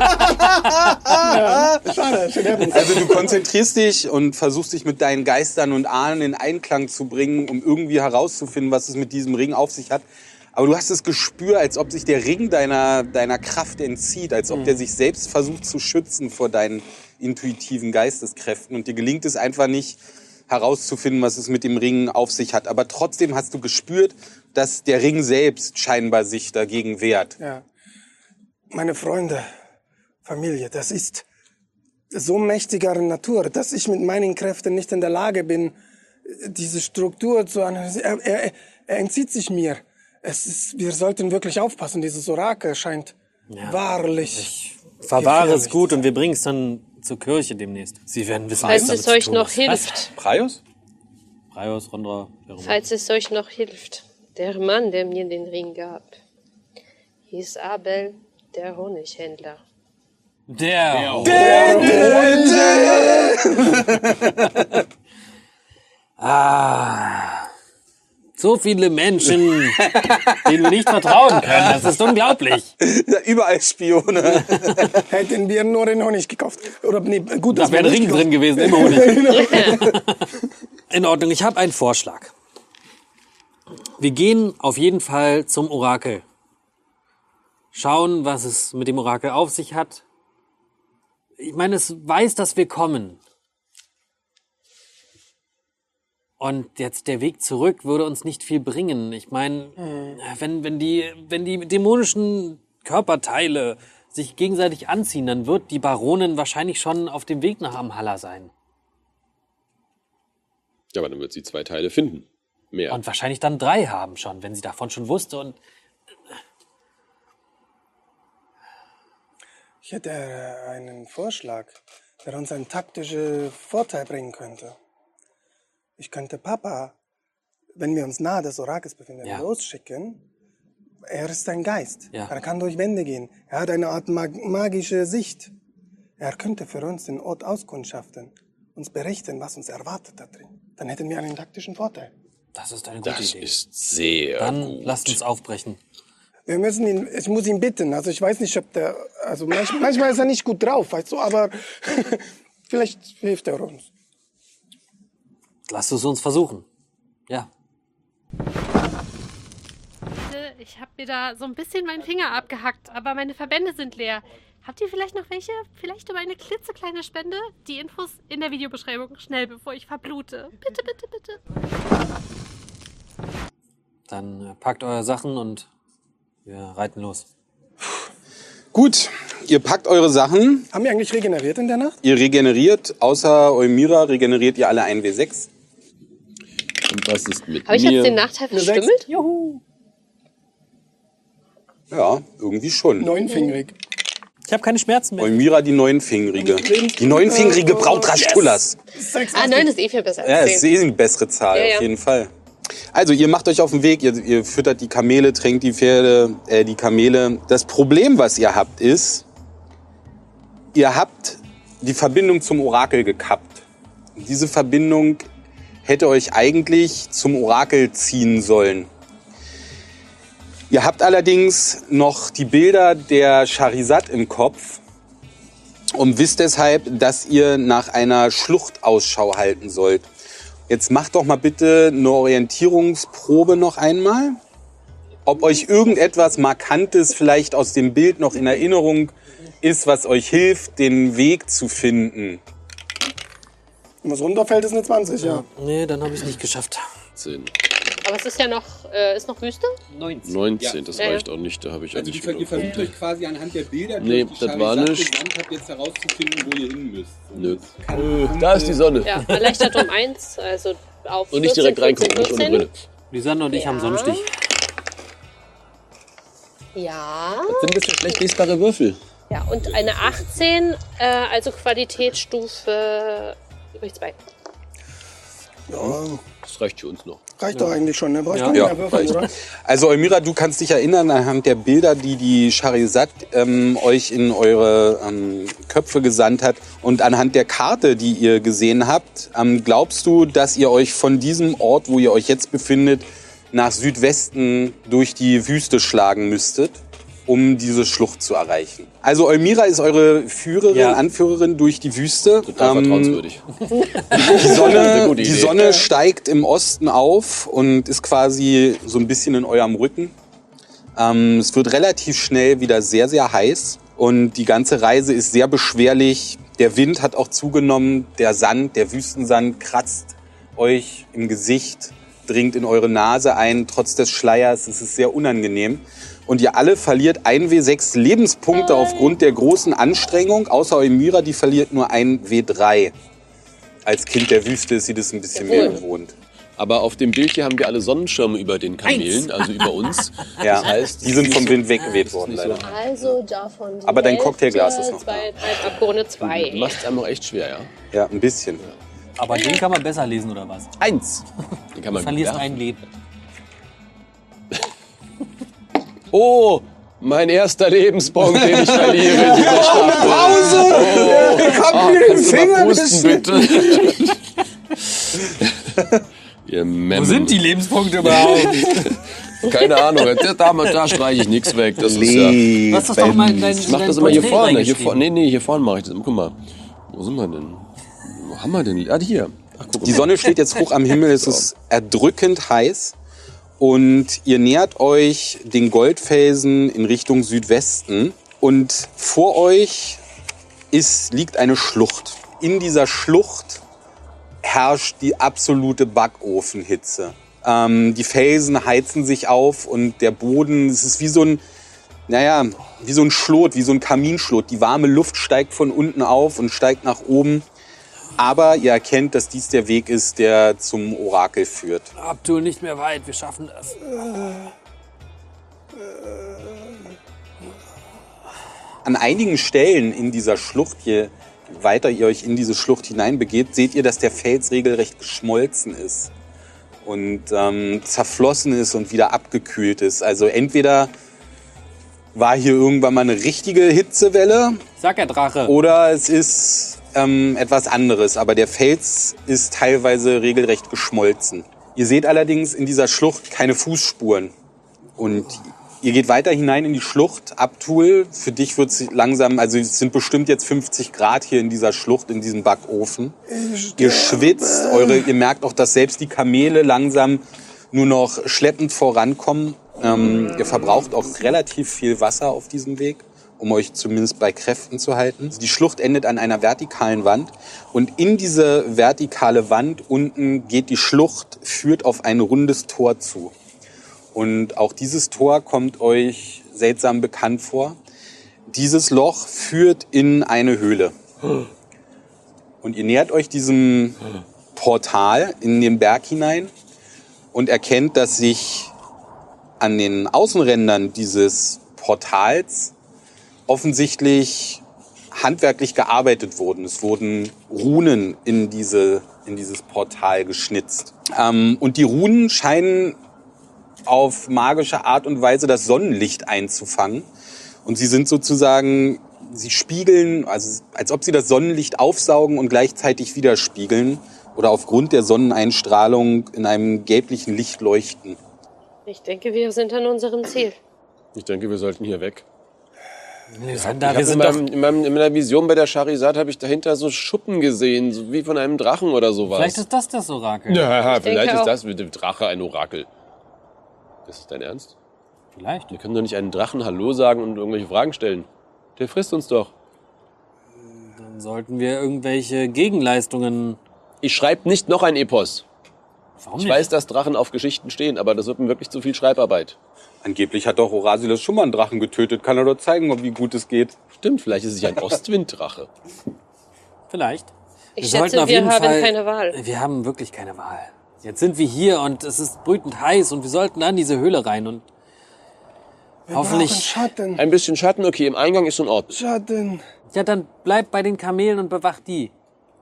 Schade, für den. Also du konzentrierst dich und versuchst dich mit deinen Geistern und Ahnen in Einklang zu bringen, um irgendwie herauszufinden, was es mit diesem Ring auf sich hat. Aber du hast das Gespür, als ob sich der Ring deiner, deiner Kraft entzieht, als ob der sich selbst versucht zu schützen vor deinen intuitiven Geisteskräften. Und dir gelingt es einfach nicht herauszufinden, was es mit dem Ring auf sich hat. Aber trotzdem hast du gespürt, dass der Ring selbst scheinbar sich dagegen wehrt. Ja. Meine Freunde, Familie, das ist so mächtiger Natur, dass ich mit meinen Kräften nicht in der Lage bin, diese Struktur zu analysieren. Er, er, er entzieht sich mir. Es ist, wir sollten wirklich aufpassen. Dieses Orakel scheint wahrlich... Verwahre es gefährlich gut zu und wir bringen es dann zur Kirche demnächst. Sie werden wissen, Falls was es damit euch zu tun noch ist. hilft. Praios? Freios, Rondra, wer auch immer. Falls es euch noch hilft, der Mann, der mir den Ring gab, hieß Abel, der Honighändler. Der. Ah. So viele Menschen, denen wir nicht vertrauen können. Das ist unglaublich. Ja, überall Spione. Hätten wir nur den Honig gekauft. Oder nee, gut, Da wäre ein Ring drin gewesen, im Honig. In Ordnung, ich habe einen Vorschlag. Wir gehen auf jeden Fall zum Orakel. Schauen, was es mit dem Orakel auf sich hat. Ich meine, es weiß, dass wir kommen. Und jetzt der Weg zurück würde uns nicht viel bringen. Ich meine, wenn, wenn, die, wenn die dämonischen Körperteile sich gegenseitig anziehen, dann wird die Baronin wahrscheinlich schon auf dem Weg nach Amhalla sein. Ja, aber dann wird sie zwei Teile finden. Mehr. Und wahrscheinlich dann drei haben schon, wenn sie davon schon wusste. Und Ich hätte einen Vorschlag, der uns einen taktischen Vorteil bringen könnte. Ich könnte Papa, wenn wir uns nahe des Orakels befinden, Ja. losschicken. Er ist ein Geist. Ja. Er kann durch Wände gehen. Er hat eine Art mag magische Sicht. Er könnte für uns den Ort auskundschaften, uns berichten, was uns erwartet da drin. Dann hätten wir einen taktischen Vorteil. das ist eine gute Das Idee. ist sehr Dann gut. lasst uns aufbrechen. Wir müssen ihn, ich muss ihn bitten. Also ich weiß nicht, ob der, also manch, manchmal ist er nicht gut drauf, weißt du, aber vielleicht hilft er uns. Lasst es uns versuchen. Ja. Ich habe mir da so ein bisschen meinen Finger abgehackt, aber meine Verbände sind leer. Habt ihr vielleicht noch welche? Vielleicht um eine klitzekleine Spende? Die Infos in der Videobeschreibung. Schnell, bevor ich verblute. Bitte, bitte, bitte. Dann äh, packt eure Sachen und wir reiten los. Gut, ihr packt eure Sachen, Haben wir eigentlich regeneriert in der Nacht? ihr regeneriert, außer Eumira regeneriert ihr alle ein W sechs. Und was ist mit Habe ich mir? jetzt den Nachteil verstümmelt? Juhu. Ja, irgendwie schon. Neunfingerig. Ich habe keine Schmerzen mehr. Eumira die neunfingerige. Die neunfingerige braut Raschkullas. Sechs Ah, neun ist eh viel besser Ja, als das ist zehn. eh eine bessere Zahl, Ja, ja. auf jeden Fall. Also, ihr macht euch auf den Weg, ihr, ihr füttert die Kamele, tränkt die Pferde, äh, die Kamele. Das Problem, was ihr habt, ist, ihr habt die Verbindung zum Orakel gekappt. Diese Verbindung hätte euch eigentlich zum Orakel ziehen sollen. Ihr habt allerdings noch die Bilder der Charizard im Kopf und wisst deshalb, dass ihr nach einer Schlucht Ausschau halten sollt. Jetzt macht doch mal bitte eine Orientierungsprobe noch einmal. Ob euch irgendetwas Markantes vielleicht aus dem Bild noch in Erinnerung ist, was euch hilft, den Weg zu finden. Wenn was runterfällt, ist eine zwanzig, ja. Nee, dann habe ich es nicht geschafft. zehn. Aber es ist ja noch, äh, ist noch Wüste? neunzehn, das Ja. reicht auch nicht, da habe ich ja Also nicht ihr, ihr genug. versucht euch quasi anhand der Bilder, die Nee, euch die das war Charizard nicht. gesandt habt, jetzt herauszufinden, wo ihr hin müsst. Und Nö. das kann- Äh, Da ist die Sonne. Ja, erleichtert um eins, also auf Und nicht vierzehn, direkt reingucken, nicht fünfzehn, ohne Brille. Lisanne und ich haben Sonnenstich. Ja. Das sind ein bisschen schlecht lesbare Würfel. Ja, und eine achtzehn, äh, also Qualitätsstufe übrig zwei. Ja, Das reicht für uns noch. reicht doch eigentlich schon, ne? Brauchst Ja. du nicht Ja, mehr würfeln, reicht. oder? Also Eumira, du kannst dich erinnern anhand der Bilder, die die Charizard ähm, euch in eure ähm, Köpfe gesandt hat und anhand der Karte, die ihr gesehen habt, ähm, glaubst du, dass ihr euch von diesem Ort, wo ihr euch jetzt befindet, nach Südwesten durch die Wüste schlagen müsstet, um diese Schlucht zu erreichen? Also Eumira ist eure Führerin, Ja. Anführerin durch die Wüste. Total Ähm, vertrauenswürdig. Die Sonne, gute die Idee. Sonne steigt im Osten auf und ist quasi so ein bisschen in eurem Rücken. Ähm, es wird relativ schnell wieder sehr, sehr heiß und die ganze Reise ist sehr beschwerlich. Der Wind hat auch zugenommen, der Sand, der Wüstensand kratzt euch im Gesicht, dringt in eure Nase ein. Trotz des Schleiers ist es sehr unangenehm. Und ihr alle verliert ein W sechs Lebenspunkte aufgrund der großen Anstrengung. Außer Eumira, die verliert nur ein W drei. Als Kind der Wüste ist sie das ein bisschen mehr gewohnt. Aber auf dem Bild hier haben wir alle Sonnenschirme über den Kamelen, also über uns. Ja, Das heißt, die sind vom Wind weggeweht worden, nicht so- leider. Also davon die Aber dein Hälfte, Cocktailglas ist noch zwei, drei, abgerundet zwei. Du machst es einem noch echt schwer, ja. Ja, ein bisschen. Aber den kann man besser lesen, oder was? Eins. Den kann man Du verlierst werfen. ein Leben. Oh, mein erster Lebenspunkt, den ich verliere. in dieser Staffel. Pause! Oh, Ich hab oh, mir den kannst du mal Finger pusten, geschnitten. bitte? Ihr Memmen. Wo sind die Lebenspunkte überhaupt? Keine Ahnung. Da, da, da streiche ich nichts weg. Das ist ja. Du hast das doch mal in dein, Ich mach in das dein immer hier Porträt vorne. Hier reingeschrieben. vorne. Nee, nee, hier vorne mache ich das. Guck mal. Wo sind wir denn? Wo haben wir denn? Ah, hier. Ach, guck Die mal. Sonne steht jetzt hoch am Himmel, es ist erdrückend heiß und ihr nähert euch den Goldfelsen in Richtung Südwesten und vor euch ist, liegt eine Schlucht. In dieser Schlucht herrscht die absolute Backofenhitze. Ähm, die Felsen heizen sich auf und der Boden, es ist wie so ein, naja, wie so ein Schlot, wie so ein Kaminschlot. Die warme Luft steigt von unten auf und steigt nach oben. Aber ihr erkennt, dass dies der Weg ist, der zum Orakel führt. Abdul, nicht mehr weit, wir schaffen das. An einigen Stellen in dieser Schlucht, je weiter ihr euch in diese Schlucht hineinbegebt, seht ihr, dass der Fels regelrecht geschmolzen ist und ähm, zerflossen ist und wieder abgekühlt ist. Also entweder war hier irgendwann mal eine richtige Hitzewelle Sag ja, Drache. oder es ist ähm, etwas anderes. Aber der Fels ist teilweise regelrecht geschmolzen. Ihr seht allerdings in dieser Schlucht keine Fußspuren. Und ihr geht weiter hinein in die Schlucht. Abtul, für dich wird es langsam, also es sind bestimmt jetzt fünfzig Grad hier in dieser Schlucht, in diesem Backofen. Ihr schwitzt, eure, ihr merkt auch, dass selbst die Kamele langsam nur noch schleppend vorankommen. Ähm, ihr verbraucht auch relativ viel Wasser auf diesem Weg, um euch zumindest bei Kräften zu halten. Die Schlucht endet an einer vertikalen Wand und in diese vertikale Wand unten geht die Schlucht, führt auf ein rundes Tor zu. Und auch dieses Tor kommt euch seltsam bekannt vor. Dieses Loch führt in eine Höhle. Und ihr nähert euch diesem Portal in den Berg hinein und erkennt, dass sich an den Außenrändern dieses Portals offensichtlich handwerklich gearbeitet wurden. Es wurden Runen in, diese, in dieses Portal geschnitzt. Ähm, und die Runen scheinen auf magische Art und Weise das Sonnenlicht einzufangen. Und sie sind sozusagen, sie spiegeln, also als ob sie das Sonnenlicht aufsaugen und gleichzeitig widerspiegeln oder aufgrund der Sonneneinstrahlung in einem gelblichen Licht leuchten. Ich denke, wir sind an unserem Ziel. Ich denke, wir sollten hier weg. Wir sind, Ich da, wir hab sind in, doch... meinem, in, meinem, in meiner Vision bei der Charizard habe ich dahinter so Schuppen gesehen, so wie von einem Drachen oder sowas. Vielleicht ist das das Orakel. Ja, Ich vielleicht denke ist auch. das mit dem Drache ein Orakel. Das ist dein Ernst? Vielleicht. Wir können doch nicht einen Drachen Hallo sagen und irgendwelche Fragen stellen. Der frisst uns doch. Dann sollten wir irgendwelche Gegenleistungen... Ich schreibe nicht noch ein Epos. Warum Ich nicht? weiß, dass Drachen auf Geschichten stehen, aber das wird mir wirklich zu viel Schreibarbeit. Angeblich hat doch Horasius schon mal einen Drachen getötet. Kann er doch zeigen, wie gut es geht. Stimmt, vielleicht ist es ja ein Ostwinddrache. Vielleicht. Ich sollten schätze, auf wir jeden haben Fall, keine Wahl. Wir haben wirklich keine Wahl. Jetzt sind wir hier und es ist brütend heiß und wir sollten da in diese Höhle rein und Wir hoffentlich... brauchen Schatten. Ein bisschen Schatten, okay, im Eingang ist schon Ort. Schatten. Ja, dann bleib bei den Kamelen und bewach die.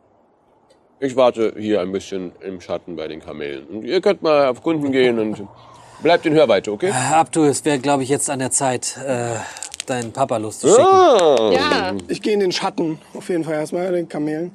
Ich warte hier ein bisschen im Schatten bei den Kamelen. Und ihr könnt mal auf Kunden gehen und bleibt in Hörweite, okay? Abdu, es wäre, glaube ich, jetzt an der Zeit, äh, deinen Papa loszuschicken. Ah. Ja, Ich gehe in den Schatten, auf jeden Fall erstmal, den Kamelen.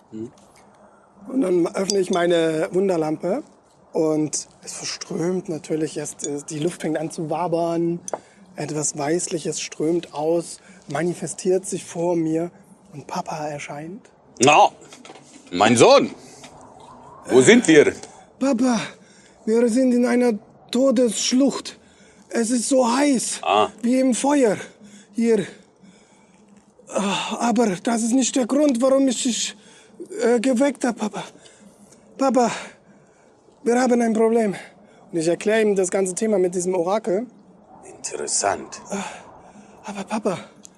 Und dann öffne ich meine Wunderlampe und es verströmt natürlich erst, äh, die Luft fängt an zu wabern, etwas Weißliches strömt aus, manifestiert sich vor mir und Papa erscheint. Na, mein Sohn, wo sind wir? Papa, wir sind in einer Todesschlucht. Es ist so heiß, Ah. wie im Feuer hier. Ah, Aber das ist nicht der Grund, warum ich dich äh, geweckt habe, Papa. Papa, wir haben ein Problem. Und ich erkläre ihm das ganze Thema mit diesem Orakel. Interessant. Aber Papa,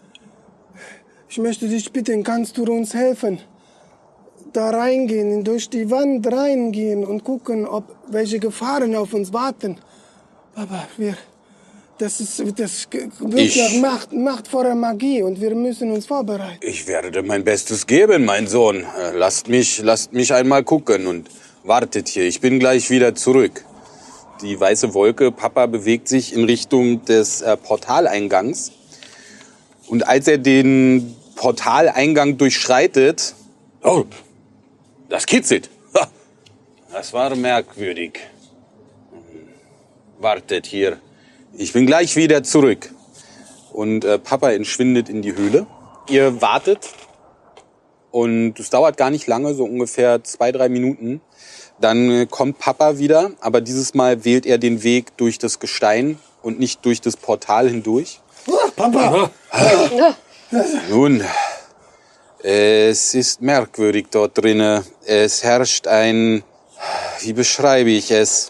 ich möchte dich bitten, kannst du uns helfen? Da reingehen, durch die Wand reingehen und gucken, ob welche Gefahren auf uns warten. Papa, wir Das ist, das wirkt Ich- nach Macht, machtvoller Magie und wir müssen uns vorbereiten. Ich werde mein Bestes geben, mein Sohn. Äh, Lasst mich, lasst mich einmal gucken und wartet hier. Ich bin gleich wieder zurück. Die weiße Wolke, Papa, bewegt sich in Richtung des äh, Portaleingangs. Und als er den Portaleingang durchschreitet... Oh, das kitzelt. Ha, das war merkwürdig. Wartet hier. Ich bin gleich wieder zurück. Und äh, Papa entschwindet in die Höhle. Ihr wartet und es dauert gar nicht lange, so ungefähr zwei, drei Minuten. Dann äh, kommt Papa wieder, aber dieses Mal wählt er den Weg durch das Gestein und nicht durch das Portal hindurch. Papa! Nun, es ist merkwürdig dort drinnen. Es herrscht ein, wie beschreibe ich es,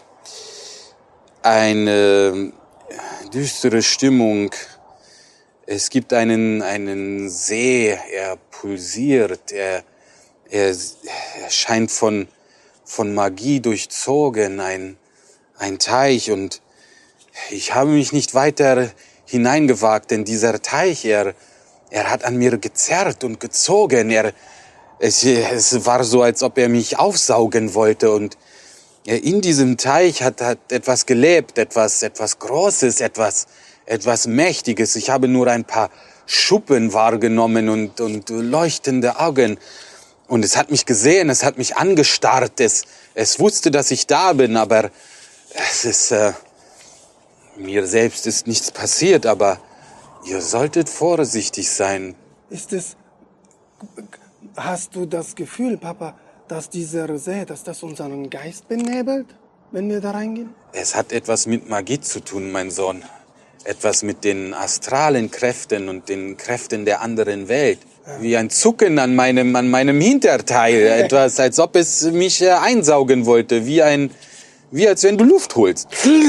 eine düstere Stimmung. Es gibt einen, einen See, er pulsiert, er, er, er scheint von, von Magie durchzogen, ein, ein Teich. Und ich habe mich nicht weiter hineingewagt, denn dieser Teich, er, er hat an mir gezerrt und gezogen. Er, es, es war so, als ob er mich aufsaugen wollte. Und in diesem Teich hat, hat etwas gelebt, etwas, etwas Großes, etwas, etwas Mächtiges. Ich habe nur ein paar Schuppen wahrgenommen und, und leuchtende Augen. Und es hat mich gesehen, es hat mich angestarrt. Es, es wusste, dass ich da bin, aber es ist, äh, mir selbst ist nichts passiert. Aber ihr solltet vorsichtig sein. Ist es, hast du das Gefühl, Papa, dass dieser See, dass das unseren Geist benebelt, wenn wir da reingehen? Es hat etwas mit Magie zu tun, mein Sohn. Etwas mit den astralen Kräften und den Kräften der anderen Welt. Wie ein Zucken an meinem, an meinem Hinterteil. Etwas, als ob es mich äh, einsaugen wollte. Wie ein, wie als wenn du Luft holst.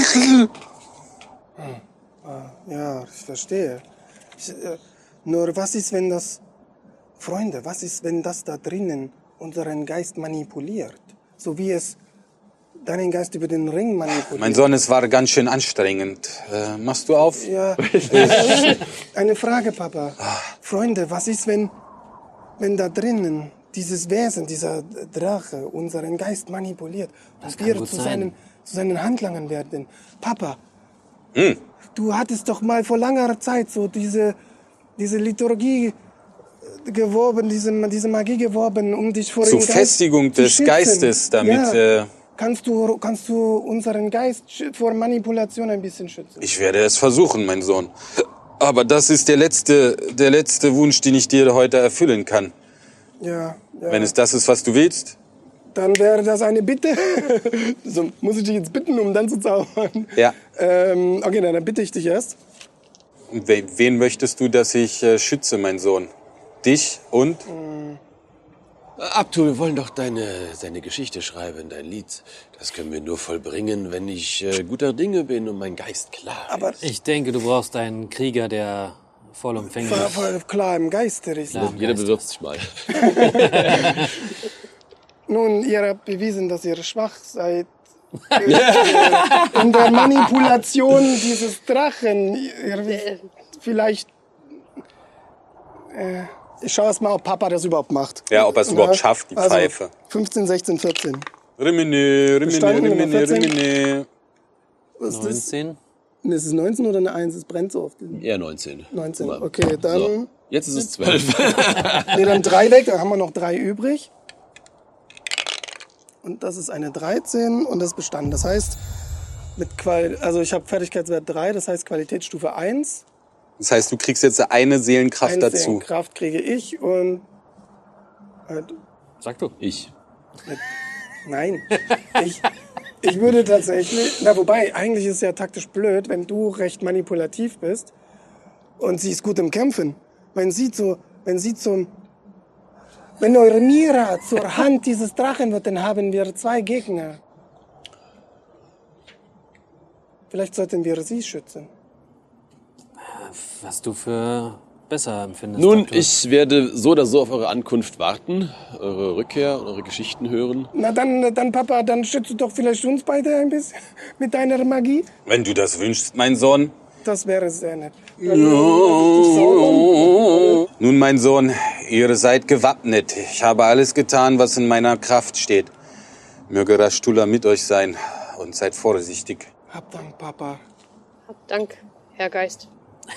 Ja, ich verstehe. Ich, äh, nur was ist, wenn das, Freunde, was ist, wenn das da drinnen unseren Geist manipuliert? So wie es deinen Geist über den Ring manipuliert. Mein Sohn, es war ganz schön anstrengend. Äh, machst du auf? Ja, eine Frage, Papa. Freunde, was ist, wenn, wenn da drinnen dieses Wesen, dieser Drache, unseren Geist manipuliert und wir zu seinen, zu seinen Handlangern werden? Papa, Hm. du hattest doch mal vor langer Zeit so diese, diese Liturgie geworben, diese, diese Magie geworben, um dich vor Zur dem Geist Festigung zu des schützen. Geistes, damit... Ja. Äh, Kannst du, kannst du unseren Geist schü- vor Manipulation ein bisschen schützen? Ich werde es versuchen, mein Sohn. Aber das ist der letzte, der letzte Wunsch, den ich dir heute erfüllen kann. Ja, ja. Wenn es das ist, was du willst. Dann wäre das eine Bitte. So, muss ich dich jetzt bitten, um dann zu zaubern? Ja. Ähm, okay, dann bitte ich dich erst. Und we- wen möchtest du, dass ich äh, schütze, mein Sohn? Dich und? Abtu, wir wollen doch deine, deine Geschichte schreiben, dein Lied. Das können wir nur vollbringen, wenn ich äh, guter Dinge bin und mein Geist klar. Aber Ich denke, du brauchst einen Krieger, der vollumfänglich voll, voll klar im Geiste ist. Klar. Jeder bewirbt sich mal. Nun, ihr habt bewiesen, dass ihr schwach seid. In der Manipulation dieses Drachen. Ihr, vielleicht. Äh, ich schaue erst mal, ob Papa das überhaupt macht. Ja, ob er es überhaupt Ja, schafft, die also, Pfeife. fünfzehn, sechzehn, vierzehn. Rimini, Rimini, Bestanden, Nummer Rimini, vierzehn. Rimini. Was ist das? neunzehn. Ist es neunzehn oder eine eins? Es brennt so oft. Eher neunzehn. neunzehn, Guck mal. okay, dann. So, jetzt ist es zwölf. Nee, dann drei weg, dann haben wir noch drei übrig. Und das ist eine dreizehn und das ist bestanden. Das heißt, mit Qual also ich habe Fertigkeitswert drei, das heißt Qualitätsstufe eins. Das heißt, du kriegst jetzt eine Seelenkraft Eine dazu. Kraft kriege ich und. Äh, Sag du. Ich. nein. ich, ich würde tatsächlich. Na, wobei, eigentlich ist es ja taktisch blöd, wenn du recht manipulativ bist und sie ist gut im Kämpfen. Wenn sie zu. Wenn sie zum. Wenn eure Mira zur Hand dieses Drachen wird, dann haben wir zwei Gegner. Vielleicht sollten wir sie schützen. Was du für besser empfindest. Nun, Abtu. ich werde so oder so auf eure Ankunft warten, eure Rückkehr und eure Geschichten hören. Na dann, dann Papa, dann schützt du doch vielleicht uns beide ein bisschen mit deiner Magie. Wenn du das wünschst, mein Sohn. das wäre sehr nett. Nun, mein Sohn, ihr seid gewappnet. Ich habe alles getan, was in meiner Kraft steht. Möge Rashtula mit euch sein und seid vorsichtig. Hab Dank, Papa. Hab Dank, Herr Geist.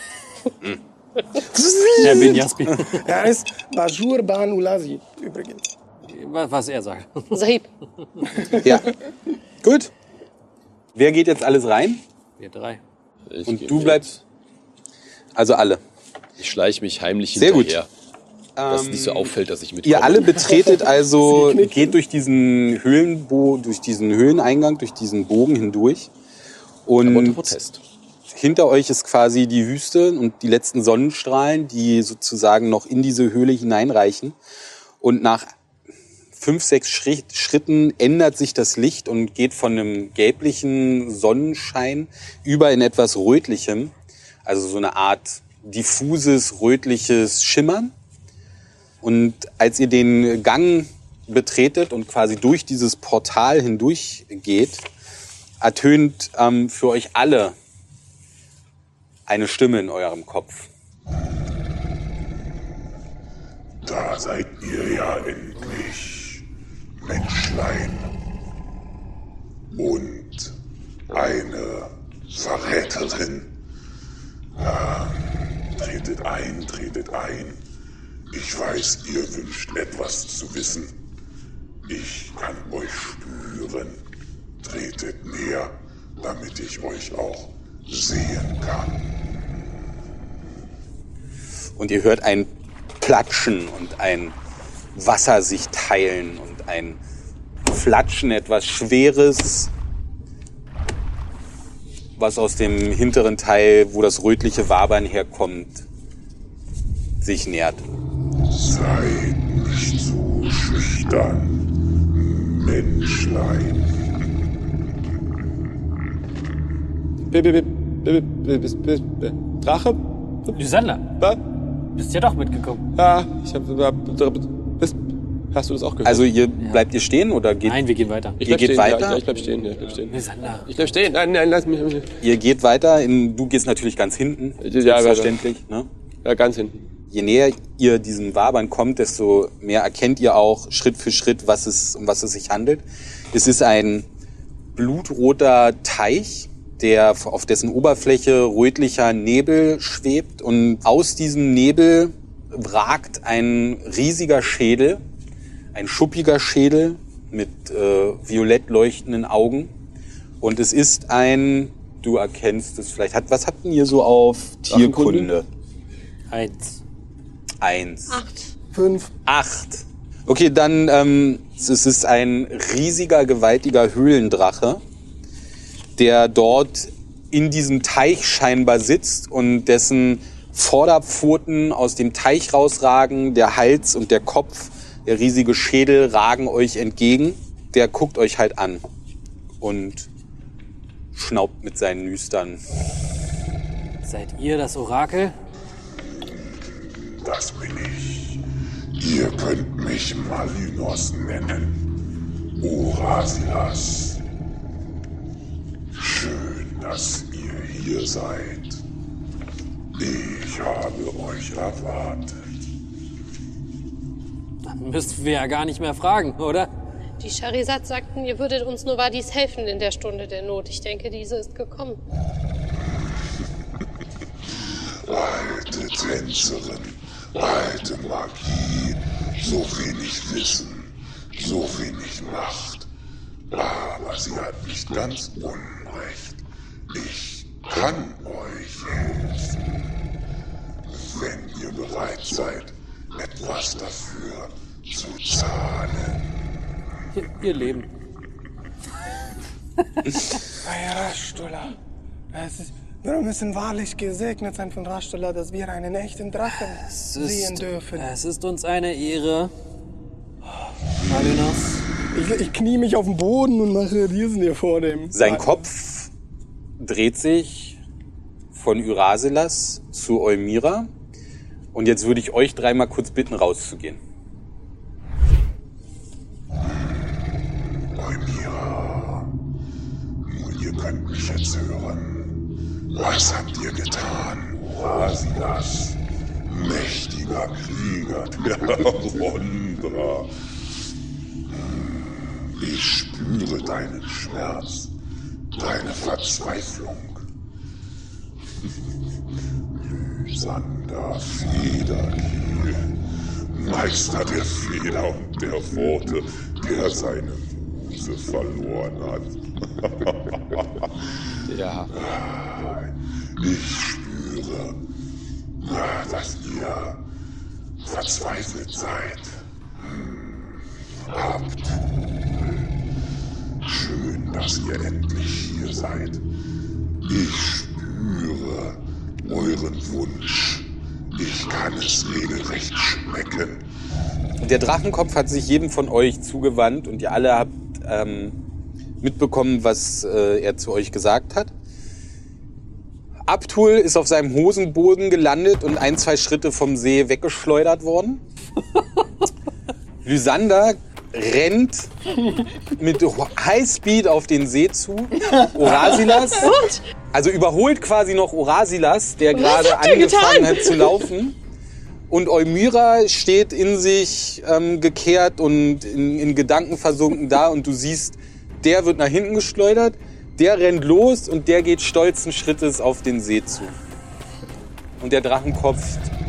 Herr bin Jaspi. Er ist Bajur Ban Ulazi, übrigens. Was er sagt. Sahib. Ja, gut. Wer geht jetzt alles rein? Wir drei. Ich Und geh du mit. bleibst... Also alle. Ich schleiche mich heimlich Sehr gut. hinterher. Dass es nicht so auffällt, dass ich mitkomme. Ihr alle betretet also, geht durch diesen Höhlenbo durch diesen Höhleneingang, durch diesen Bogen hindurch. Und Aber unter Protest. hinter euch ist quasi die Wüste und die letzten Sonnenstrahlen, die sozusagen noch in diese Höhle hineinreichen. Und nach fünf, sechs Schritten ändert sich das Licht und geht von einem gelblichen Sonnenschein über in etwas Rötlichem. Also so eine Art diffuses, rötliches Schimmern. Und als ihr den Gang betretet und quasi durch dieses Portal hindurch geht, ertönt ähm, für euch alle eine Stimme in eurem Kopf. Da seid ihr ja endlich, Menschlein. Und eine Verräterin. Ja, tretet ein, tretet ein. Ich weiß, ihr wünscht etwas zu wissen. Ich kann euch spüren. Tretet näher, damit ich euch auch sehen kann. Und ihr hört ein Platschen und ein Wasser sich teilen und ein Flatschen, etwas Schweres, was aus dem hinteren Teil, wo das rötliche Wabern herkommt, sich nähert. Seid nicht so schüchtern, Menschlein. Drache? Lysander, Was? bist ja doch mitgekommen. Ja, ich hab... Bist, hast du das auch gehört? Also ihr bleibt ihr stehen oder geht? Nein, wir gehen weiter. ich ihr bleib geht stehen, weiter? Ja, ich bleib stehen, ja, ich bleib stehen. Lysander. Ich bleib stehen. Nein, nein, lass mich. Ihr geht weiter. In, du gehst natürlich ganz hinten. Ja, selbstverständlich. Ne? Ja, ganz hinten. Je näher ihr diesem Wabern kommt, desto mehr erkennt ihr auch Schritt für Schritt, was es, um was es sich handelt. Es ist ein blutroter Teich, der auf dessen Oberfläche rötlicher Nebel schwebt. Und aus diesem Nebel ragt ein riesiger Schädel, ein schuppiger Schädel mit äh, violett leuchtenden Augen. Und es ist ein, du erkennst es vielleicht, hat, was habt ihr so auf Tierkunde? Eins. Eins. Acht. Fünf. Acht. Okay, dann ähm, es ist ein riesiger, gewaltiger Höhlendrache, der dort in diesem Teich scheinbar sitzt und dessen Vorderpfoten aus dem Teich rausragen, der Hals und der Kopf, der riesige Schädel ragen euch entgegen. Der guckt euch halt an und schnaubt mit seinen Nüstern. Seid ihr das Orakel? Das bin ich. Ihr könnt mich Malynos nennen. Orasilas. Schön, dass ihr hier seid. Ich habe euch erwartet. Dann müssten wir ja gar nicht mehr fragen, oder? Die Charizard sagten, ihr würdet uns Novadis helfen in der Stunde der Not. Ich denke, diese ist gekommen. Alte Tänzerin, alte Magie, so wenig Wissen, so wenig Macht. Aber sie hat nicht ganz unrecht. Ich kann euch helfen, wenn ihr bereit seid, etwas dafür zu zahlen. Ihr, ihr Leben. Bei Rashtula. Es ist, wir müssen wahrlich gesegnet sein von Rashtula, dass wir einen echten Drachen Es sehen ist, dürfen. es ist uns eine Ehre. Malynos. Ich, ich knie mich auf den Boden und mache diesen hier vor dem. Sein Kopf dreht sich von Yrasilas zu Eumira. Und jetzt würde ich euch dreimal kurz bitten, rauszugehen. Eumira, nun ihr könnt mich jetzt hören. Was habt ihr getan, Orasilas, mächtiger Krieger der Rondra? Ich spüre deinen Schmerz, deine Verzweiflung. Lysander Federkiel, Meister der Feder und der Worte, der seine Muse verloren hat. Ja. Ich spüre, dass ihr verzweifelt seid. Habt. Schön, dass ihr endlich hier seid. Ich spüre euren Wunsch. Ich kann es regelrecht schmecken. Der Drachenkopf hat sich jedem von euch zugewandt und ihr alle habt ähm, mitbekommen, was äh, er zu euch gesagt hat. Abtul ist auf seinem Hosenboden gelandet und ein, zwei Schritte vom See weggeschleudert worden. Lysander rennt mit Highspeed auf den See zu. Orasilas, also überholt quasi noch Orasilas, der gerade angefangen hat zu laufen. Und Eumyra steht in sich ähm, gekehrt und in, in Gedanken versunken da und du siehst, der wird nach hinten geschleudert, der rennt los und der geht stolzen Schrittes auf den See zu. Und der Drachenkopf...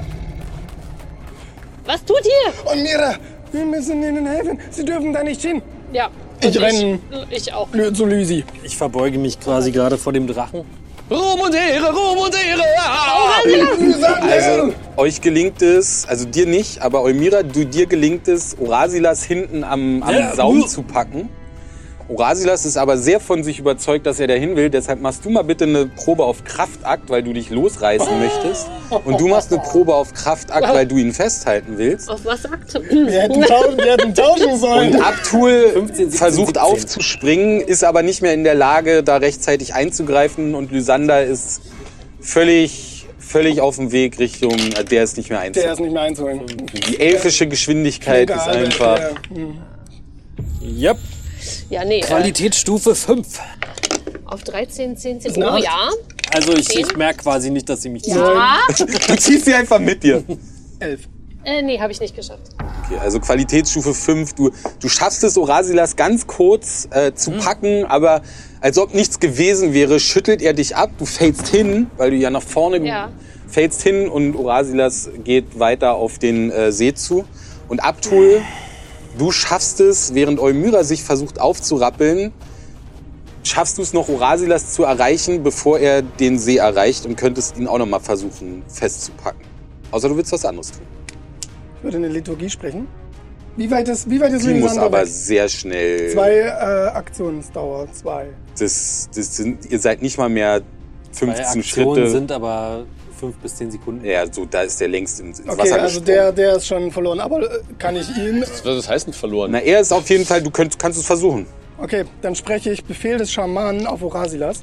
Was tut ihr? Eumyra, wir müssen ihnen helfen. Sie dürfen da nicht hin. Ja. Ich renne Ich auch. zu Lysi. Ich verbeuge mich quasi gerade vor dem Drachen. Ruhm und Ehre, Ruhm und Ehre! Also, euch gelingt es, also dir nicht, aber Eumyra, du, dir gelingt es, Orasilas hinten am, am Ja, Saum uh. zu packen. Orasilas ist aber sehr von sich überzeugt, dass er dahin will. Deshalb machst du mal bitte eine Probe auf Kraftakt, weil du dich losreißen möchtest. Und du machst eine Probe auf Kraftakt, weil du ihn festhalten willst. Auf was sagt? Wir hätten, tauschen, wir hätten tauschen sollen. Und Abtul fünfzehn, siebzehn, versucht siebzehn. aufzuspringen, ist aber nicht mehr in der Lage, da rechtzeitig einzugreifen. Und Lysander ist völlig, völlig auf dem Weg Richtung, äh, der ist nicht mehr Der einzuholen. ist nicht mehr einzuholen. Die elfische Geschwindigkeit ist Egal, einfach... der- hm. Yep. Ja, nee. Äh, Qualitätsstufe fünf. auf dreizehn, zehn, zehn. Ist eine Oh acht. ja. Also ich, Zehn? ich merke quasi nicht, dass sie mich Ja. Du ziehst sie einfach mit dir. Elf. Äh, nee, habe ich nicht geschafft. Okay, also Qualitätsstufe fünf. Du, du schaffst es, Orasilas ganz kurz äh, zu packen, aber als ob nichts gewesen wäre, schüttelt er dich ab. Du fällst hin, weil du ja nach vorne Ja. fällst hin und Orasilas geht weiter auf den äh, See zu. Und Abtul, du schaffst es, während Eumyra sich versucht aufzurappeln, schaffst du es noch, Orasilas zu erreichen, bevor er den See erreicht und könntest ihn auch noch mal versuchen festzupacken. Außer du willst was anderes tun. Ich würde eine Liturgie sprechen. Wie weit ist, wie weit ist Die muss Lysander aber weg? sehr schnell... Zwei äh, Aktionsdauer, zwei. Das, das sind, ihr seid nicht mal mehr Zwei fünfzehn Aktionen Schritte. sind aber fünf bis zehn Sekunden. Ja, so, da ist der längst ins, ins Okay, Wasser also gesprungen. der, der ist schon verloren. Aber äh, kann ich ihn... Was heißt denn verloren? Na, er ist auf jeden Fall, du könnt, kannst es versuchen. Okay, dann spreche ich Befehl des Schamanen auf Orasilas.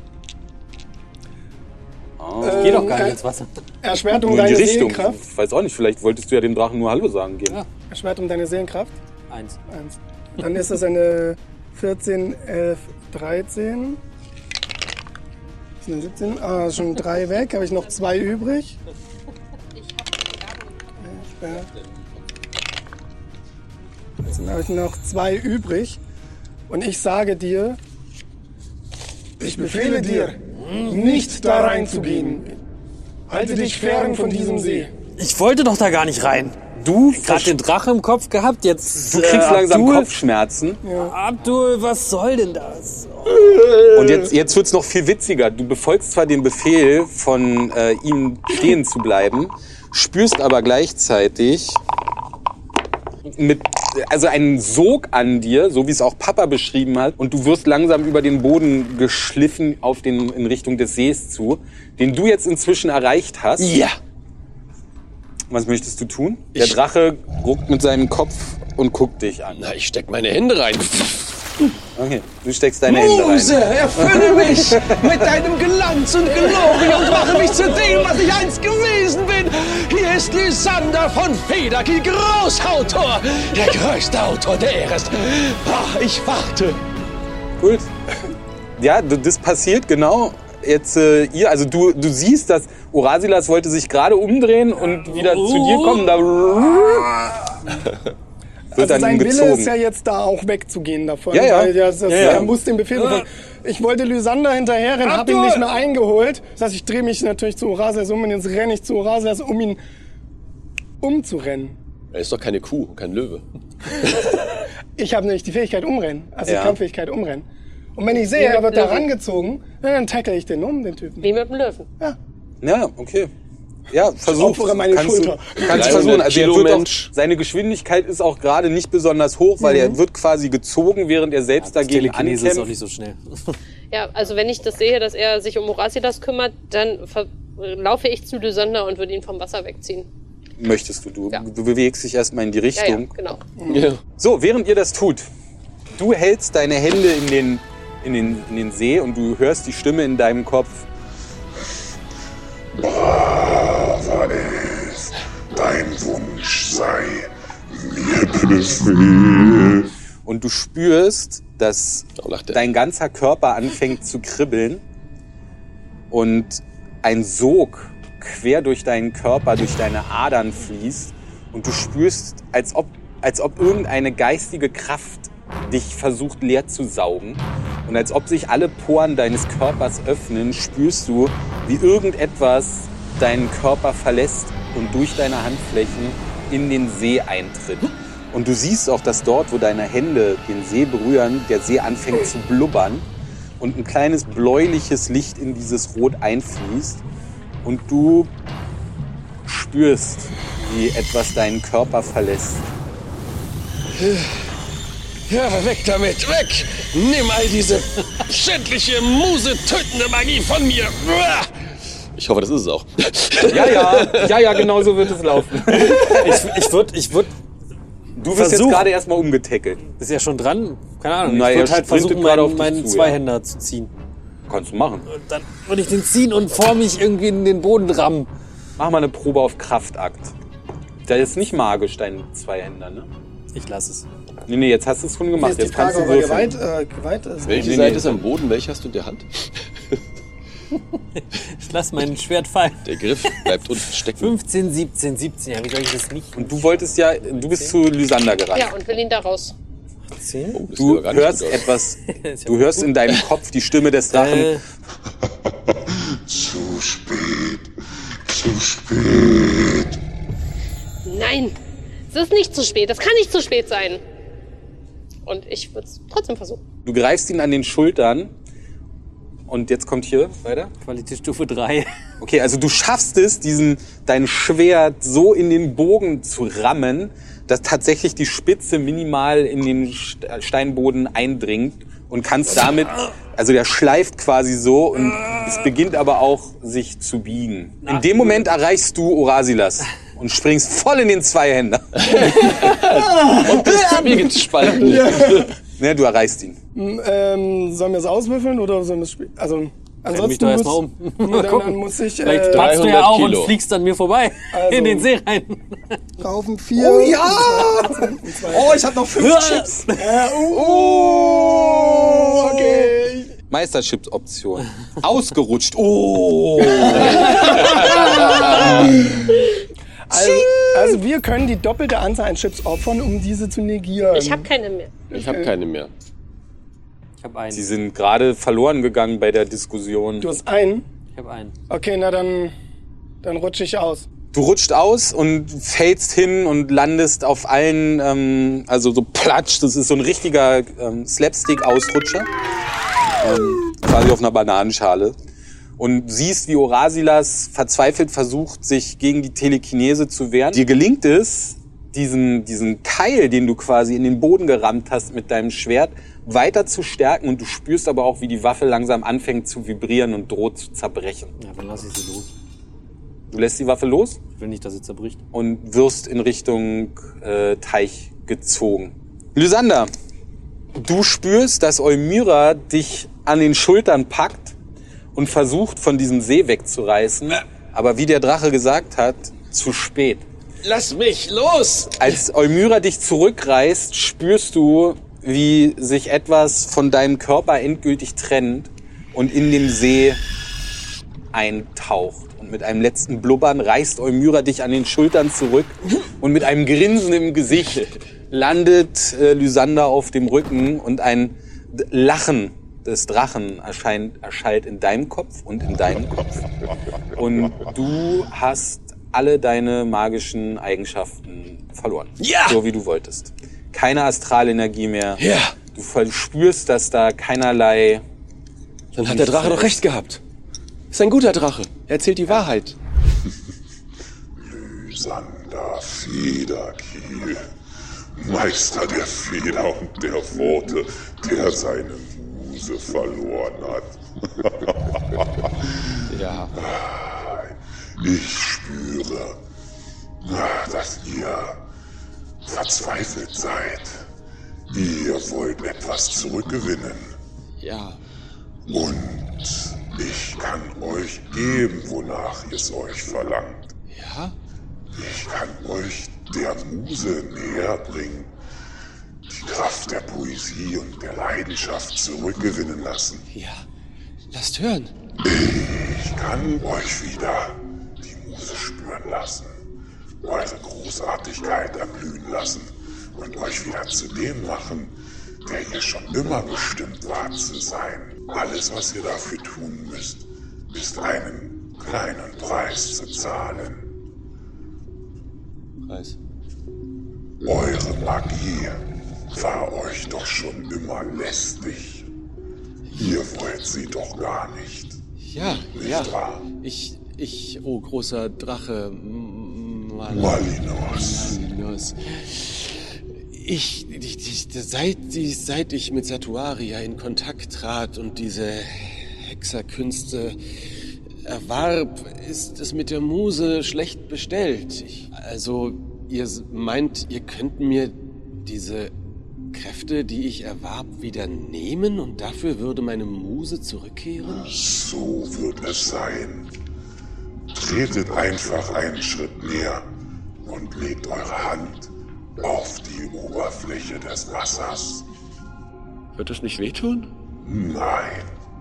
Oh. Äh, Geh doch gar kann- nicht ins Wasser. Erschwert um Nur in die deine Richtung. Seelenkraft. Ich weiß auch nicht, vielleicht wolltest du ja dem Drachen nur Hallo sagen gehen. Ja. Erschwert um deine Seelenkraft. Eins. Eins. Dann ist das eine vierzehn, elf, dreizehn. Das sind siebzehn. Ah, schon drei weg. Habe ich noch zwei übrig. Dann habe ich noch zwei übrig. Und ich sage dir, ich befehle dir, nicht da reinzugehen. Halte dich fern von diesem See. Ich wollte doch da gar nicht rein. Du, Gerade den Drache im Kopf gehabt, jetzt. du kriegst äh, langsam Abdul, Kopfschmerzen. Abdul, was soll denn das? Und jetzt, jetzt wird's noch viel witziger. Du befolgst zwar den Befehl, von äh, ihm stehen zu bleiben, spürst aber gleichzeitig mit, also einen Sog an dir, so wie es auch Papa beschrieben hat, und du wirst langsam über den Boden geschliffen auf den, in Richtung des Sees zu, den du jetzt inzwischen erreicht hast. Ja. Was möchtest du tun? Der Drache ruckt mit seinem Kopf und guckt dich an. Na, ich steck meine Hände rein. Okay, du steckst deine Hände Muse, rein. erfülle mich mit deinem Glanz und Glorie und mache mich zu dem, was ich einst gewesen bin. Hier ist Lysander von Federkiel, Großautor, der größte Autor, der er ist. Ah, ich warte. Gut. Ja, d- das passiert, genau. jetzt äh, ihr, also du, du siehst, dass Orasilas wollte sich gerade umdrehen und wieder Oh. zu dir kommen. Da wird Also dann sein gezogen. Wille ist ja jetzt da auch wegzugehen davon. Ja, ja. Weil das, das, Ja, ja. Er muss den Befehl befolgen. Ich wollte Lysander hinterherrennen, hab ihn nicht mehr eingeholt. Das heißt, ich drehe mich natürlich zu Orasilas um und jetzt renne ich zu Orasilas, um ihn umzurennen. Er ist doch keine Kuh, kein Löwe. Ich habe nämlich die Fähigkeit umrennen, also Ja. die Kampffähigkeit umrennen. Und wenn ich sehe, Wie er mit wird da Löwen. rangezogen, dann tackle ich den um, den Typen. Wie mit dem Löwen. Ja, okay. Ja, versuch. opfere meine kannst Schulter. Du, kannst du dreihundert versuchen. Also er Kilo wird auch, Mensch. seine Geschwindigkeit ist auch gerade nicht besonders hoch, weil Mhm. er wird quasi gezogen, während er selbst dagegen Telekinese ist auch ankämpft. nicht so schnell. Ja, also wenn ich das sehe, dass er sich um Orasilas kümmert, dann ver- laufe ich zu Lysander und würde ihn vom Wasser wegziehen. Möchtest du. Du, Ja. du bewegst dich erstmal in die Ja, ja, Richtung. genau. Ja. So, während ihr das tut, du hältst deine Hände in den, in, den, in den See und du hörst die Stimme in deinem Kopf. Braver es, dein Wunsch sei mir Befehl. Und du spürst, dass Oh, lacht er. dein ganzer Körper anfängt zu kribbeln und ein Sog quer durch deinen Körper, durch deine Adern fließt und du spürst, als ob, als ob irgendeine geistige Kraft dich versucht leer zu saugen und als ob sich alle Poren deines Körpers öffnen, spürst du, wie irgendetwas deinen Körper verlässt und durch deine Handflächen in den See eintritt. Und du siehst auch, dass dort, wo deine Hände den See berühren, der See anfängt zu blubbern und ein kleines bläuliches Licht in dieses Rot einfließt. Und du spürst, wie etwas deinen Körper verlässt. Ja, weg damit, weg! Nimm all diese schändliche, musetötende Magie von mir! Ich hoffe, das ist es auch. Ja, ja, ja, ja, genau so wird es laufen. Ich, ich würde, ich würd, Du wirst Versuch. jetzt gerade erstmal umgetackelt. ist ja schon dran, keine Ahnung, Na, ich er würde halt sprintet versuchen, gerade auf meinen, dich meinen zu, Zweihänder zu ziehen. Kannst du machen. Und dann würde ich den ziehen und vor mich irgendwie in den Boden rammen. Mach mal eine Probe auf Kraftakt. Der ist nicht magisch, dein Zweihänder, ne? Ich lasse es. Nee, nee, jetzt hast du es schon gemacht. Jetzt die Jetzt kannst Frage, du ob er würfeln. geweiht, äh, geweiht ist. Welche Nee, Seite nee. ist am Boden? Welche hast du in der Hand? Ich lasse mein Schwert fallen. Der Griff bleibt unten stecken. fünfzehn, siebzehn, siebzehn, ja, wie soll ich das nicht? Und du wolltest ja, du bist zu Lysander gerannt. Ja, und will ihn da raus. zehn? Oh, das Du sieht aber gar nicht hörst gut aus. etwas, Ist ja du hörst in deinem Kopf die Stimme des Drachen. Äh, Zu spät, zu spät. Nein, es ist nicht zu spät. Das kann nicht zu spät sein. Und ich würde es trotzdem versuchen. Du greifst ihn an den Schultern. Und jetzt kommt hier weiter. Qualitätsstufe drei. Okay, also du schaffst es, diesen, dein Schwert so in den Bogen zu rammen, dass tatsächlich die Spitze minimal in den St- Steinboden eindringt und kannst damit, also der schleift quasi so und es beginnt aber auch sich zu biegen. In dem Moment erreichst du Orasilas und springst voll in den Zweihänder. Und bist mir gespalten. Ne, du erreichst ihn. Ähm, sollen wir es auswürfeln oder sollen wir es spielen? Also, Renn ansonsten mich doch erst muss, mal um. dann, Mal dann gucken. muss ich Vielleicht äh, platzt du ja dreihundert auch Kilo. und fliegst an mir vorbei. Also- in den See rein. kaufen vier. Oh ja! Oh, ich hab noch fünf Chips. Äh, oh, okay. Meisterchips-Option. Ausgerutscht. Oh. Also, also wir können die doppelte Anzahl an Chips opfern, um diese zu negieren. Ich habe keine mehr. Ich habe keine mehr. Ich habe einen. Sie sind gerade verloren gegangen bei der Diskussion. Du hast einen? Ich habe einen. Okay, na dann, dann rutsche ich aus. Du rutscht aus und fällst hin und landest auf allen, ähm, also so platsch, das ist so ein richtiger ähm, Slapstick-Ausrutscher. Ähm, quasi auf einer Bananenschale. Und siehst, wie Orasilas verzweifelt versucht, sich gegen die Telekinese zu wehren. Dir gelingt es, diesen, diesen Keil, den du quasi in den Boden gerammt hast mit deinem Schwert, weiter zu stärken. Und du spürst aber auch, wie die Waffe langsam anfängt zu vibrieren und droht zu zerbrechen. Ja, dann lasse ich sie los. Du lässt die Waffe los Ich will nicht, dass sie zerbricht. und wirst in Richtung äh, Teich gezogen. Lysander, du spürst, dass Eumyra dich an den Schultern packt und versucht, von diesem See wegzureißen. Aber wie der Drache gesagt hat, zu spät. Lass mich los! Als Eumyra dich zurückreißt, spürst du, wie sich etwas von deinem Körper endgültig trennt und in dem See eintaucht. Und mit einem letzten Blubbern reißt Eumyra dich an den Schultern zurück und mit einem Grinsen im Gesicht landet äh, Lysander auf dem Rücken und ein D- Lachen des Drachen erscheint, erschallt in deinem Kopf und in deinem Kopf. Und du hast alle deine magischen Eigenschaften verloren. Ja! So wie du wolltest. Keine Astralenergie mehr. Ja! Du verspürst, dass da keinerlei... Dann hat der Drache doch recht gehabt. Ist ein guter Drache. Er erzählt die Wahrheit. Lysander Federkiel, Meister der Feder und der Worte, der seine Muse verloren hat. Ja. Ich spüre, dass ihr verzweifelt seid. Ihr wollt etwas zurückgewinnen. Ja. Und ich kann euch geben, wonach ihr es euch verlangt. Ja? Ich kann euch der Muse näher bringen, die Kraft der Poesie und der Leidenschaft zurückgewinnen lassen. Ja, lasst hören. Ich kann euch wieder die Muse spüren lassen, eure Großartigkeit erblühen lassen und euch wieder zu dem machen, der ihr schon immer bestimmt war zu sein. Alles, was ihr dafür tun müsst, ist einen kleinen Preis zu zahlen. Preis? Eure Magie war euch doch schon immer lästig. Ihr wollt sie doch gar nicht. Ja, nicht ja. wahr? Ich, ich, oh, großer Drache. Mal Malinos. Malinos. Ich, ich, ich, seit, seit ich mit Satuaria in Kontakt trat und diese Hexerkünste erwarb, ist es mit der Muse schlecht bestellt. Ich, also, ihr meint, ihr könnt mir diese Kräfte, die ich erwarb, wieder nehmen und dafür würde meine Muse zurückkehren? So wird es sein. Tretet einfach einen Schritt näher und legt eure Hand auf die Oberfläche des Wassers. Wird das nicht wehtun? Nein.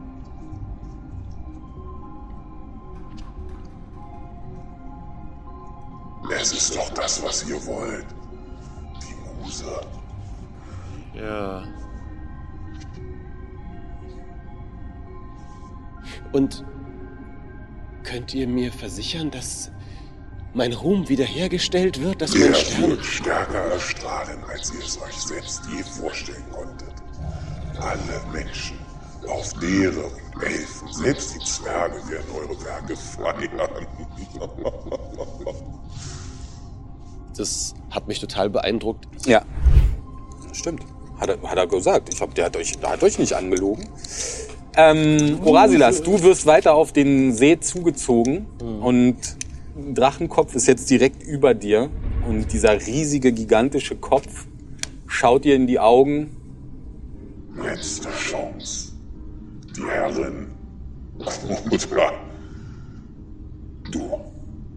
Es ist doch das, was ihr wollt. Die Muse. Ja. Und könnt ihr mir versichern, dass mein Ruhm wiederhergestellt wird, dass mein Der Stern... wird stärker erstrahlen, als ihr es euch selbst je vorstellen konntet. Alle Menschen auf Deere und Elfen, selbst die Zwerge werden eure Werke feiern. Das hat mich total beeindruckt. Ja, stimmt. Hat er, hat er gesagt. Ich hab, der, hat euch, der hat euch nicht angelogen. Ähm, Orasilas, du wirst weiter auf den See zugezogen mhm. und Drachenkopf ist jetzt direkt über dir und dieser riesige, gigantische Kopf schaut dir in die Augen. Letzte Chance. Die Herrin. Oder du.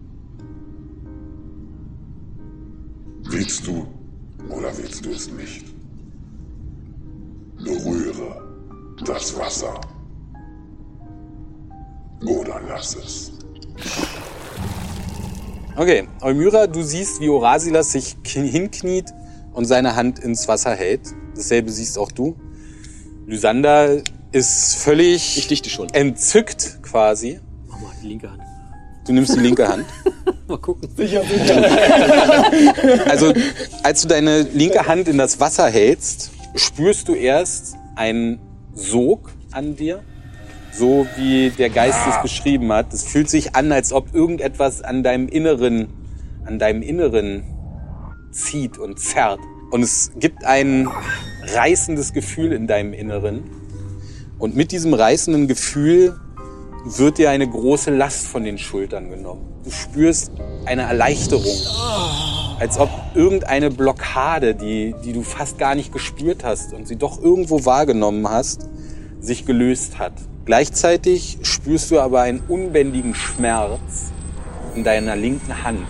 Willst du oder willst du es nicht? Berühre das Wasser. Oder lass es. Okay, Eumyra, du siehst, wie Orasilas sich hinkniet und seine Hand ins Wasser hält. Dasselbe siehst auch du. Lysander ist völlig ich dichte schon. entzückt quasi. Mach mal die linke Hand. Du nimmst die linke Hand. Mal gucken. Sicher, sicher. Also, als du deine linke Hand in das Wasser hältst, spürst du erst einen Sog an dir. So wie der Geist es beschrieben hat. Es fühlt sich an, als ob irgendetwas an deinem Inneren, an deinem Inneren zieht und zerrt. Und es gibt ein reißendes Gefühl in deinem Inneren. Und mit diesem reißenden Gefühl wird dir eine große Last von den Schultern genommen. Du spürst eine Erleichterung. Als ob irgendeine Blockade, die, die du fast gar nicht gespürt hast und sie doch irgendwo wahrgenommen hast, sich gelöst hat. Gleichzeitig spürst du aber einen unbändigen Schmerz in deiner linken Hand.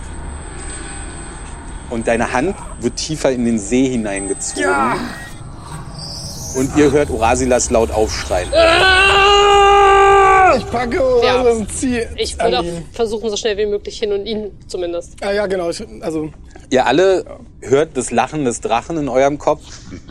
Und deine Hand wird tiefer in den See hineingezogen. Ja. Und ihr hört Orasilas laut aufschreien. Ich packe Ohrase Ja. und ziehe Ich an würde auch ihn. versuchen, so schnell wie möglich hin und ihn zumindest. Ah, ja, genau. Ich, also, Ihr alle hört das Lachen des Drachen in eurem Kopf.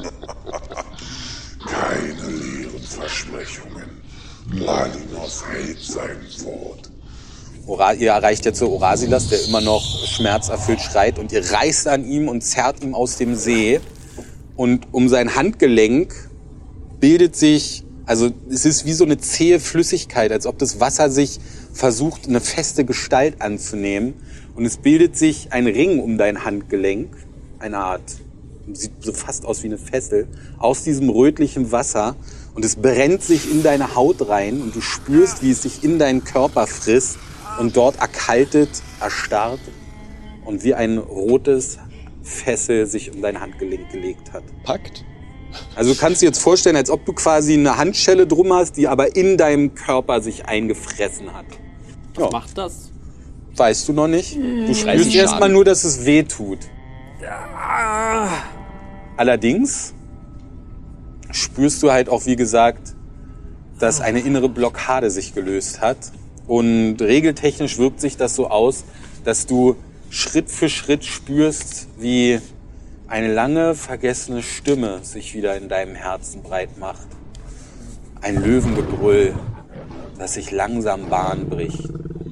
Keine leeren Versprechungen. Malinos hält sein Wort. Ora- ihr erreicht jetzt so Orasilas, der immer noch schmerzerfüllt schreit, und ihr reißt an ihm und zerrt ihm aus dem See. Und um sein Handgelenk bildet sich, also es ist wie so eine zähe Flüssigkeit, als ob das Wasser sich versucht, eine feste Gestalt anzunehmen. Und es bildet sich ein Ring um dein Handgelenk, eine Art, sieht so fast aus wie eine Fessel, aus diesem rötlichen Wasser. Und es brennt sich in deine Haut rein und du spürst, wie es sich in deinen Körper frisst und dort erkaltet, erstarrt und wie ein rotes Fessel sich um dein Handgelenk gelegt hat. Packt? Also du kannst dir jetzt vorstellen, als ob du quasi eine Handschelle drum hast, die aber in deinem Körper sich eingefressen hat. Was Ja. macht das? Weißt du noch nicht? Du spürst dreißig erstmal Schaden. nur, dass es weh tut. Allerdings spürst du halt auch, wie gesagt, dass eine innere Blockade sich gelöst hat. Und regeltechnisch wirkt sich das so aus, dass du Schritt für Schritt spürst, wie eine lange vergessene Stimme sich wieder in deinem Herzen breit macht. Ein Löwengebrüll, das sich langsam Bahn bricht.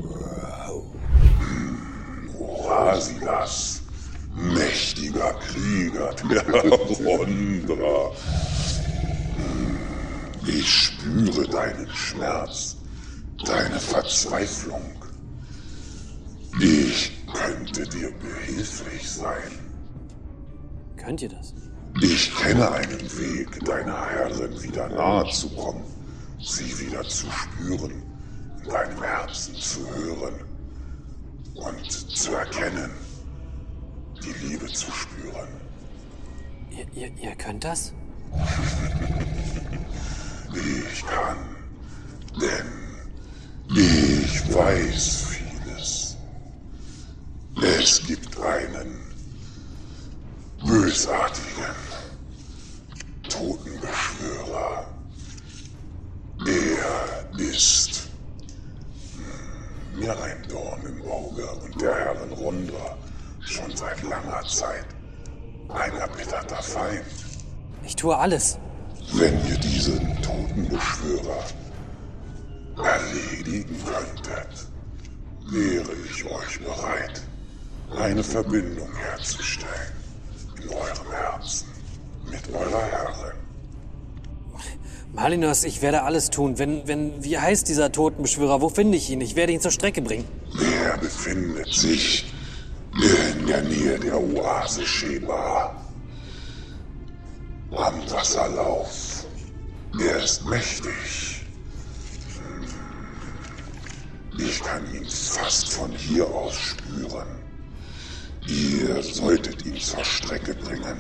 Orasilas, mächtiger Krieger der Rondra. Ich spüre deinen Schmerz, deine Verzweiflung. Ich könnte dir behilflich sein. Könnt ihr das? Ich kenne einen Weg, deiner Herrin wieder nahe zu kommen, sie wieder zu spüren, in deinem Herzen zu hören und zu erkennen, die Liebe zu spüren. Ihr, ihr, ihr könnt das? Ich kann, denn ich weiß vieles. Es gibt einen bösartigen Totenbeschwörer. Er ist hm, mir ein Dorn im Auge und der Herrin Rondra schon seit langer Zeit ein erbitterter Feind. Ich tue alles. Wenn ihr diesen Totenbeschwörer erledigen könntet, wäre ich euch bereit, eine Verbindung herzustellen in eurem Herzen mit eurer Herrin. Malinos, ich werde alles tun. Wenn, wenn, wie heißt dieser Totenbeschwörer? Wo finde ich ihn? Ich werde ihn zur Strecke bringen. Er befindet sich in der Nähe der Oase Sheba. Am Wasserlauf. Er ist mächtig. Ich kann ihn fast von hier aus spüren. Ihr solltet ihn zur Strecke bringen.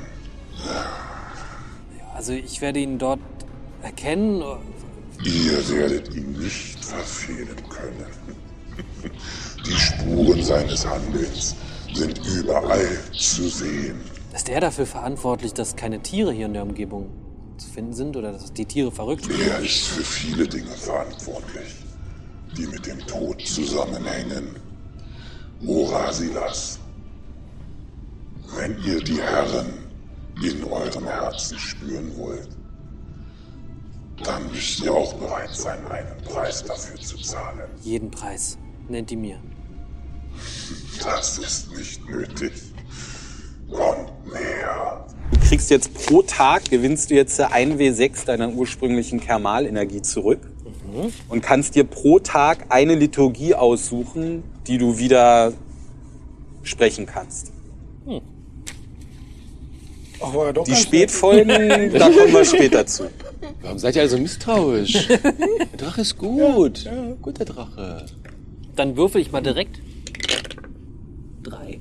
Also ich werde ihn dort erkennen. Ihr werdet ihn nicht verfehlen können. Die Spuren seines Handelns sind überall zu sehen. Ist er dafür verantwortlich, dass keine Tiere hier in der Umgebung zu finden sind oder dass die Tiere verrückt sind? Er ist für viele Dinge verantwortlich, die mit dem Tod zusammenhängen. Orasilas, wenn ihr die Herren in eurem Herzen spüren wollt, dann müsst ihr auch bereit sein, einen Preis dafür zu zahlen. Jeden Preis. Nennt ihn mir. Das ist nicht nötig. Kommt näher. Du kriegst jetzt pro Tag, gewinnst du jetzt ein W sechs deiner ursprünglichen Thermalenergie zurück mhm. und kannst dir pro Tag eine Liturgie aussuchen, die du wieder sprechen kannst. Hm. Ach, war ja doch Die ganz Spätfolgen, da kommen wir später zu. Warum seid ihr also misstrauisch? Der Drache ist gut. Ja, ja. Guter Drache. Dann würfel ich mal direkt. Drei.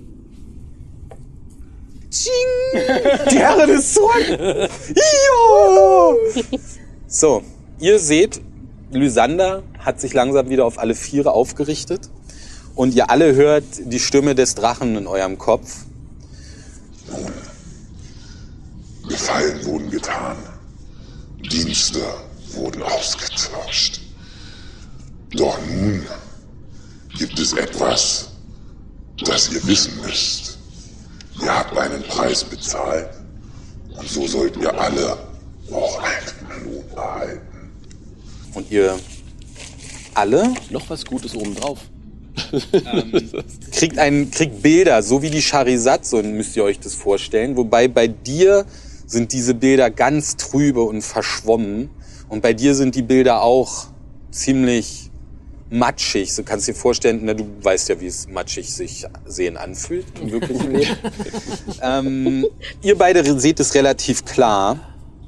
Die Herrin ist zurück! Jo! So, ihr seht, Lysander hat sich langsam wieder auf alle Viere aufgerichtet und ihr alle hört die Stimme des Drachen in eurem Kopf. Nun, Gefallen wurden getan. Dienste wurden ausgetauscht. Doch nun gibt es etwas, das ihr wissen müsst. Ihr habt einen Preis bezahlt und so sollt ihr alle auch einen Lohn erhalten. Und ihr alle Noch was Gutes obendrauf. ähm, kriegt, ein, kriegt Bilder, so wie die Charizard, so müsst ihr euch das vorstellen. Wobei bei dir sind diese Bilder ganz trübe und verschwommen. Und bei dir sind die Bilder auch ziemlich matschig. So kannst du dir vorstellen, na, du weißt ja, wie es matschig sich sehen anfühlt im wirklichen Leben. ähm, ihr beide seht es relativ klar.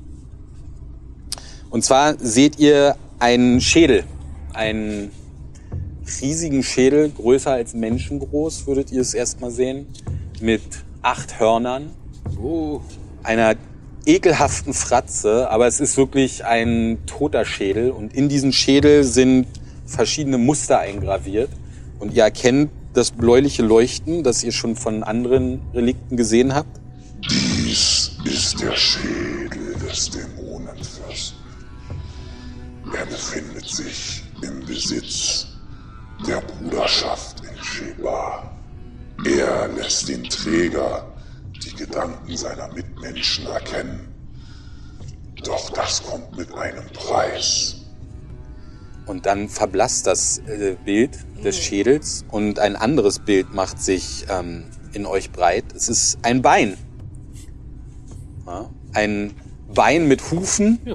Und zwar seht ihr einen Schädel, einen riesigen Schädel, größer als menschengroß, würdet ihr es erstmal sehen, mit acht Hörnern, Oh. einer ekelhaften Fratze, aber es ist wirklich ein toter Schädel und in diesen Schädel sind verschiedene Muster eingraviert und ihr erkennt das bläuliche Leuchten, das ihr schon von anderen Relikten gesehen habt. Dies ist der Schädel des Dämonenfürsten. Er befindet sich im Besitz der Bruderschaft in Sheba. Er lässt den Träger die Gedanken seiner Mitmenschen erkennen. Doch das kommt mit einem Preis. Und dann verblasst das äh, Bild des Schädels und ein anderes Bild macht sich ähm, in euch breit. Es ist ein Bein. Ja, ein Bein mit Hufen. Ja.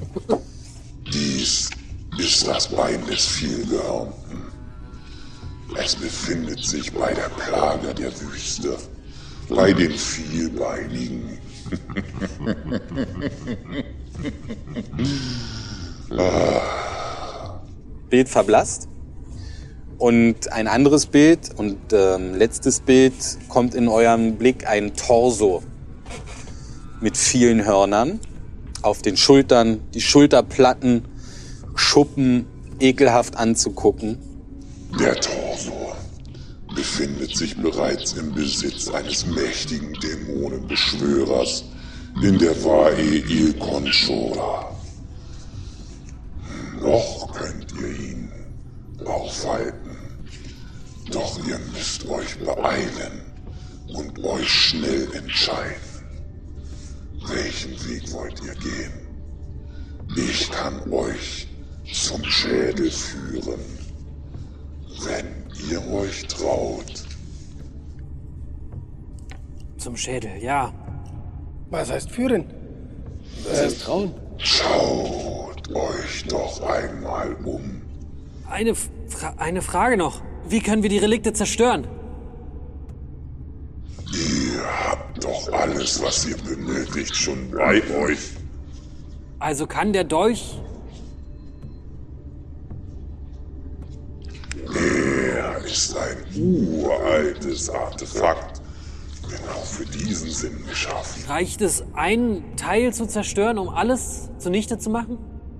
Dies ist das Bein des Vielgehörnten. Es befindet sich bei der Plage der Wüste, bei den Vielbeinigen. Bild verblasst. Und ein anderes Bild und ähm, letztes Bild kommt in eurem Blick ein Torso mit vielen Hörnern. Auf den Schultern, die Schulterplatten, Schuppen, ekelhaft anzugucken. Der Torso befindet sich bereits im Besitz eines mächtigen Dämonenbeschwörers in der Vae Il Conchola. Noch könnt ihr ihn aufhalten, doch ihr müsst euch beeilen und euch schnell entscheiden. Welchen Weg wollt ihr gehen? Ich kann euch zum Schädel führen, wenn ihr euch traut. Zum Schädel, ja. Was heißt führen? Was heißt trauen? Schaut euch doch einmal um. Eine, Fra- eine Frage noch. Wie können wir die Relikte zerstören? Ihr habt doch alles, was ihr benötigt, schon bei euch. Also kann der Dolch... Er ist ein uraltes Artefakt, genau für diesen Sinn geschaffen. Reicht es, einen Teil zu zerstören, um alles zunichte zu machen?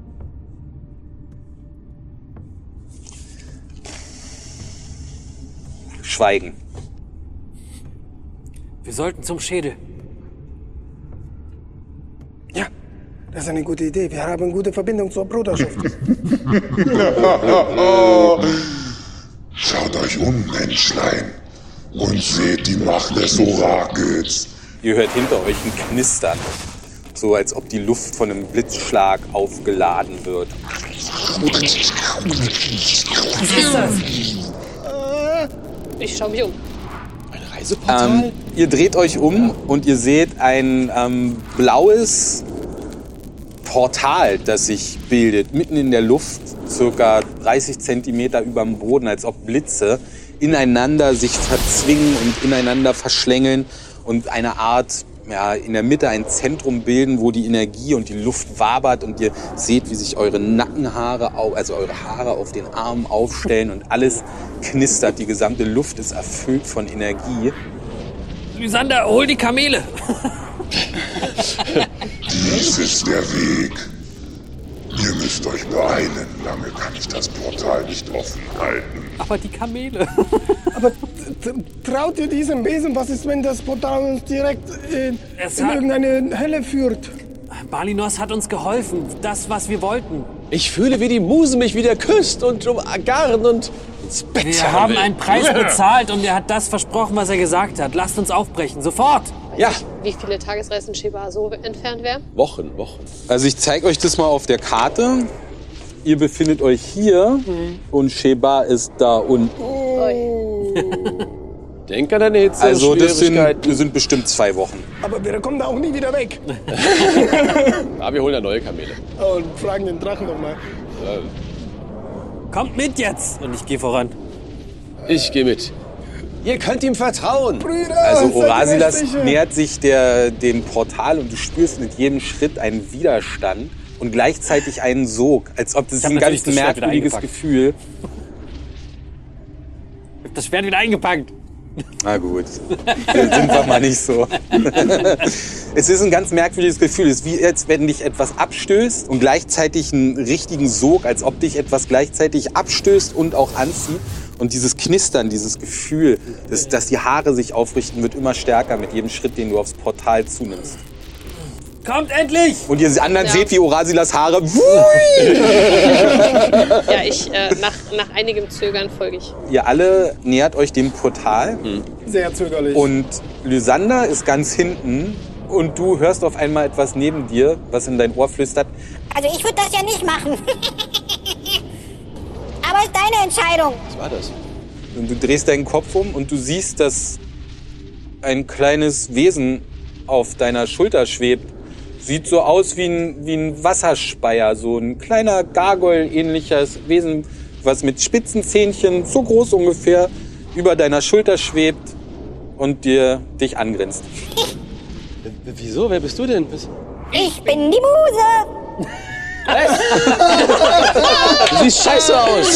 Schweigen. Wir sollten zum Schädel. Ja, das ist eine gute Idee. Wir haben eine gute Verbindung zur Bruderschaft. Schaut euch um, Menschlein, und seht die Macht des Orakels. Ihr hört hinter euch ein Knistern. So als ob die Luft von einem Blitzschlag aufgeladen wird. Was ist das? Ich schau mich um. Ein Reiseportal? Ähm, ihr dreht euch um und ihr seht ein ähm, blaues Portal, das sich bildet, mitten in der Luft, circa dreißig Zentimeter über dem Boden, als ob Blitze ineinander sich verzwingen und ineinander verschlängeln und eine Art, ja, in der Mitte ein Zentrum bilden, wo die Energie und die Luft wabert und ihr seht, wie sich eure Nackenhaare, au- also eure Haare auf den Armen aufstellen und alles knistert. Die gesamte Luft ist erfüllt von Energie. Lysander, hol die Kamele! Dies ist der Weg. Ihr müsst euch beeilen, lange kann ich das Portal nicht offen halten. Aber die Kamele. Aber t- t- traut ihr diesem Wesen? Was ist, wenn das Portal uns direkt äh, Es in hat- irgendeine Hölle führt? Balinos hat uns geholfen. Das, was wir wollten. Ich fühle, wie die Muse mich wieder küsst und umgarnt und ins Bett Wir haben einen Preis bezahlt und er hat das versprochen, was er gesagt hat. Lasst uns aufbrechen, sofort! Ja. Wie viele Tagesreisen Sheba so entfernt wären? Wochen, Wochen. Also ich zeige euch das mal auf der Karte. Ihr befindet euch hier mhm. und Sheba ist da unten. Denk an deine Hitze Also und das sind, Schwierigkeiten. das sind bestimmt zwei Wochen. Aber wir kommen da auch nie wieder weg. Ja, wir holen ja neue Kamele. Und fragen den Drachen doch mal. Ja. Kommt mit jetzt! Und ich gehe voran. Ich gehe mit. Ihr könnt ihm vertrauen. Brüder, Also Orasilas seid ihr sicher? nähert sich der, dem Portal und du spürst mit jedem Schritt einen Widerstand und gleichzeitig einen Sog, als ob das Ich hab ein natürlich ganz das Schwert wieder merkwürdiges eingepackt. Gefühl. Ich hab das Schwert wieder eingepackt. Na gut, dann sind wir mal nicht so. Es ist ein ganz merkwürdiges Gefühl. Es ist wie, als wenn dich etwas abstößt und gleichzeitig einen richtigen Sog, als ob dich etwas gleichzeitig abstößt und auch anzieht. Und dieses Knistern, dieses Gefühl, dass, dass die Haare sich aufrichten, wird immer stärker mit jedem Schritt, den du aufs Portal zunimmst. Kommt endlich! Und ihr anderen Ja. seht, wie Orasilas Haare... Ja, ich, äh, nach, nach einigem Zögern folge ich. Ihr alle nähert euch dem Portal. Sehr zögerlich. Und Lysander ist ganz hinten. Und du hörst auf einmal etwas neben dir, was in dein Ohr flüstert. Also ich würde das ja nicht machen. Aber ist deine Entscheidung. Was war das? Und du drehst deinen Kopf um und du siehst, dass ein kleines Wesen auf deiner Schulter schwebt. Sieht so aus wie ein, wie ein Wasserspeier, so ein kleiner Gargoyle-ähnliches Wesen, was mit spitzen Zähnchen, so groß ungefähr, über deiner Schulter schwebt und dir dich angrinst. Wieso? Wer bist du denn? Ich bin die Muse. Was? Du siehst scheiße aus.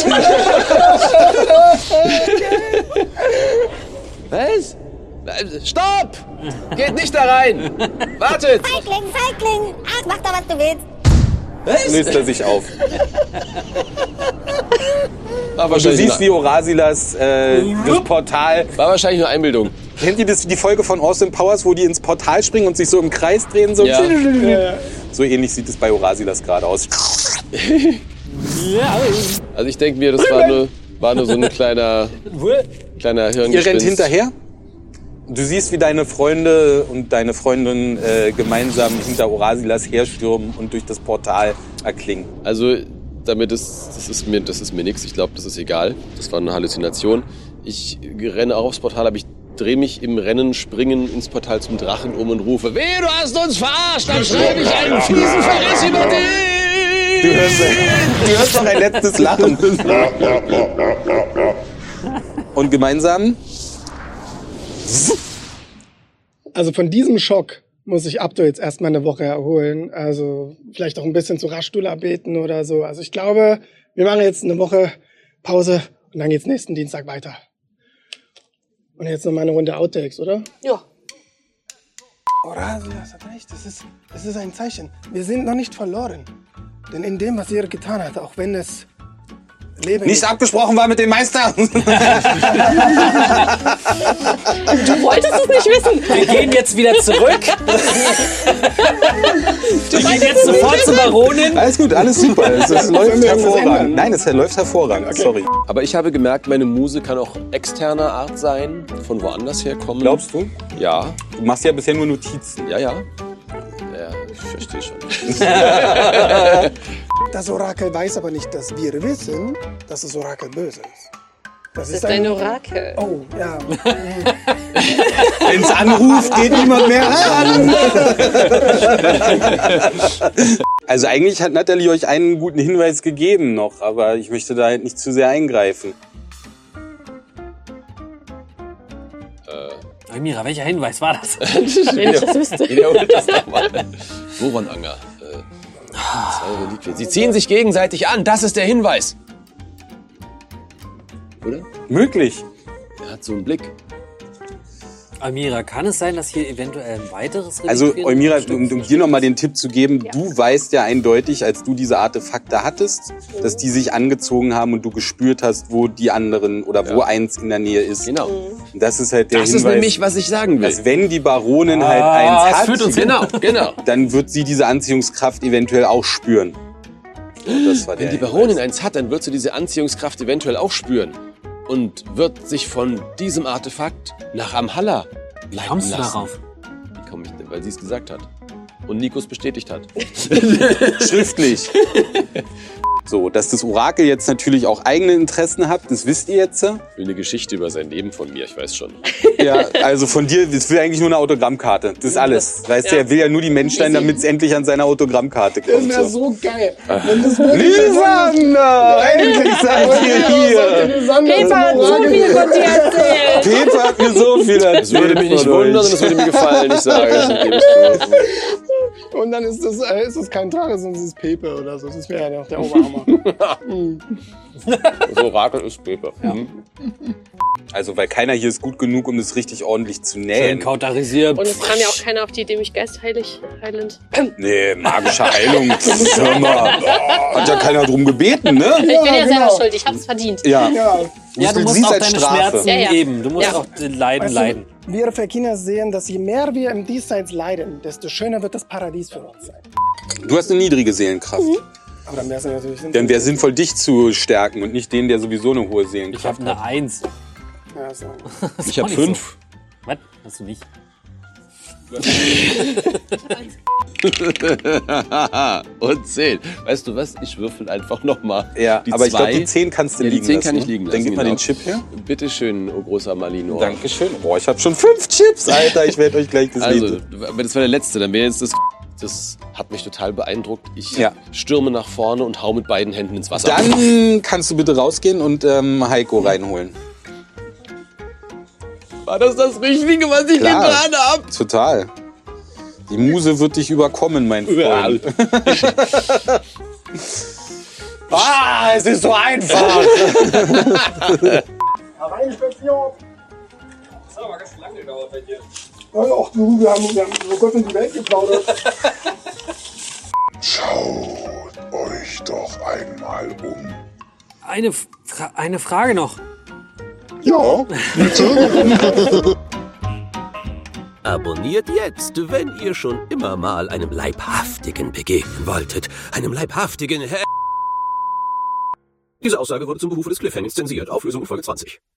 Was? Stopp! Geht nicht da rein! Wartet! Feigling, Feigling. Ach, mach da, was du willst. Was? Löst er sich auf. War Und du wahrscheinlich siehst, wie nur, Orasilas äh, das Portal... war wahrscheinlich nur Einbildung. Kennt ihr das, die Folge von Austin Powers, wo die ins Portal springen und sich so im Kreis drehen? So, Ja. so ähnlich sieht es bei Orasilas gerade aus. Also ich denke mir, das war nur, war nur so ein kleiner, kleiner Ihr rennt Hirngespinst. hinterher. Du siehst, wie deine Freunde und deine Freundin äh, gemeinsam hinter Orasilas herstürmen und durch das Portal erklingen. Also damit ist, das ist mir, das ist mir nichts. Ich glaube, das ist egal. Das war eine Halluzination. Ich renne auch aufs Portal, aber ich drehe mich im Rennen, springen ins Portal zum Drachen um und rufe: Wehe, du hast uns verarscht! Dann schreibe ich einen fiesen Verriss über dich! Du hörst, du hörst noch ein letztes Lachen. Und gemeinsam... Also von diesem Schock muss sich Abdo jetzt erstmal eine Woche erholen. Also vielleicht auch ein bisschen zu Rastula beten oder so. Also ich glaube, wir machen jetzt eine Woche Pause und dann geht's nächsten Dienstag weiter. Und jetzt noch mal eine Runde Outtakes, oder? Ja. Orasilas hat recht, das ist, das ist ein Zeichen. Wir sind noch nicht verloren. Denn in dem, was ihr getan habt, auch wenn es Leben Nicht abgesprochen war mit dem Meister. Du wolltest es nicht wissen. Wir gehen jetzt wieder zurück. Wir gehen jetzt sofort zur Baronin. Alles gut, alles super. Es, es läuft wir irgendwas ändern? hervorragend. Nein, es läuft hervorragend. Okay. Sorry. Aber ich habe gemerkt, meine Muse kann auch externer Art sein, von woanders herkommen. Glaubst du? Ja, Du machst ja bisher nur Notizen. ja, ja. Ja, ich verstehe schon. Das Orakel weiß aber nicht, dass wir wissen, dass das Orakel böse ist. Das ist ein Orakel. Oh, ja. Wenn es anruft, geht niemand mehr ran. Also eigentlich hat Natalie euch einen guten Hinweis gegeben noch, aber ich möchte da halt nicht zu sehr eingreifen. Mira, welcher Hinweis war das? Wenn ich das wüsste. Wiederholt das nochmal. Bohronanger. Äh, zwei Reliquien. Sie ziehen sich gegenseitig an, das ist der Hinweis. Oder? Möglich. Er hat so einen Blick. Amira, kann es sein, dass hier eventuell ein weiteres Also Reliquien- Eumira, um, um dir nochmal den Tipp zu geben, Ja. du weißt ja eindeutig, als du diese Artefakte hattest, dass die sich angezogen haben und du gespürt hast, wo die anderen oder wo Ja. eins in der Nähe ist. Genau. Und das ist halt der Das Hinweis, ist nämlich, was ich sagen will. dass wenn die Baronin Ah, halt es eins hat, führt uns Genau, genau. dann wird sie diese Anziehungskraft eventuell auch spüren. Das war Wenn der die Baronin eins hat, dann wird sie diese Anziehungskraft eventuell auch spüren. Und wird sich von diesem Artefakt nach Amhalla leiten Kommst du lassen. darauf? Wie komme ich denn? Weil sie es gesagt hat. Und Nikos bestätigt hat. Schriftlich. So, dass das Orakel jetzt natürlich auch eigene Interessen hat, das wisst ihr jetzt. Ich will eine Geschichte über sein Leben von mir, ich weiß schon. Ja, also von dir, das will eigentlich nur eine Autogrammkarte. Das ist alles. Weißt du, er will ja nur die Menschlein, damit es endlich an seine Autogrammkarte Das kommt. wäre So. so geil. Wenn das wirklich Lisander! Endlich seid ihr hier! Pepa hat so viel von dir erzählt. Pepa hat mir so viel erzählt. Das würde mich nicht von wundern euch. und das würde mir gefallen, ich sage es. Ich gebe es zu. Und dann ist das, äh, ist das kein Drache, sondern es ist Paper oder so. Das wäre ja noch der Oberhammer. Mhm. Das Orakel ist Paper. Ja. Also, weil keiner hier ist gut genug, um das richtig ordentlich zu Schön nähen. kauterisiert. Und es kam ja auch keiner auf die Idee, mich geistheilig heilend. Nee, magische Heilung. Hör mal. Boah, hat ja keiner drum gebeten, ne? Ich bin ja genau. selber schuld, ich hab's verdient. Ja. Ja. Ja, du musst siehst auch als deine Strafe. Schmerzen Ja, ja. geben. Du musst Ja. auch den Leiden Weißt du, leiden. wir Verkiner sehen, dass je mehr wir im Diesseits leiden, desto schöner wird das Paradies für uns sein. Du hast eine niedrige Seelenkraft. Aber dann wäre es ja natürlich sinnvoll. Dann wäre sinnvoll, dich zu stärken und nicht den, der sowieso eine hohe Ich Seelenkraft habe eine Eins. Ja, so. Ich habe fünf. So. Was? Hast du nicht? Und zehn. Weißt du was? Ich würfel einfach nochmal. Ja, die aber ich glaube, zwei. die zehn kannst du Ja, die liegen zehn lassen. kann ich liegen lassen. Dann gib mal genau. den Chip her. Bitte schön, oh großer Malino. Dankeschön. Boah, ich habe schon fünf Chips, Alter. Ich werde euch gleich das Also, Lied- aber das war der letzte. Dann wäre jetzt das. Das hat mich total beeindruckt. Ich Ja. stürme nach vorne und hau mit beiden Händen ins Wasser. Dann kannst du bitte rausgehen und ähm, Heiko reinholen. War das das Richtige, was ich Klar. getan habe? Total. Die Muse wird dich überkommen, mein Freund. Ah, es ist so einfach. Inspektion. Das hat aber ganz schön lange gedauert bei dir. Ach du, wir haben, wir haben so Gott in die Welt geplaudert. Schaut euch doch einmal um. Eine, Fra eine Frage noch. Ja, bitte. Abonniert jetzt, wenn ihr schon immer mal einem Leibhaftigen begegnen wolltet. Einem Leibhaftigen Herr... Diese Aussage wurde zum Behufe des Cliffhangings zensiert. Auflösung in Folge zwanzig.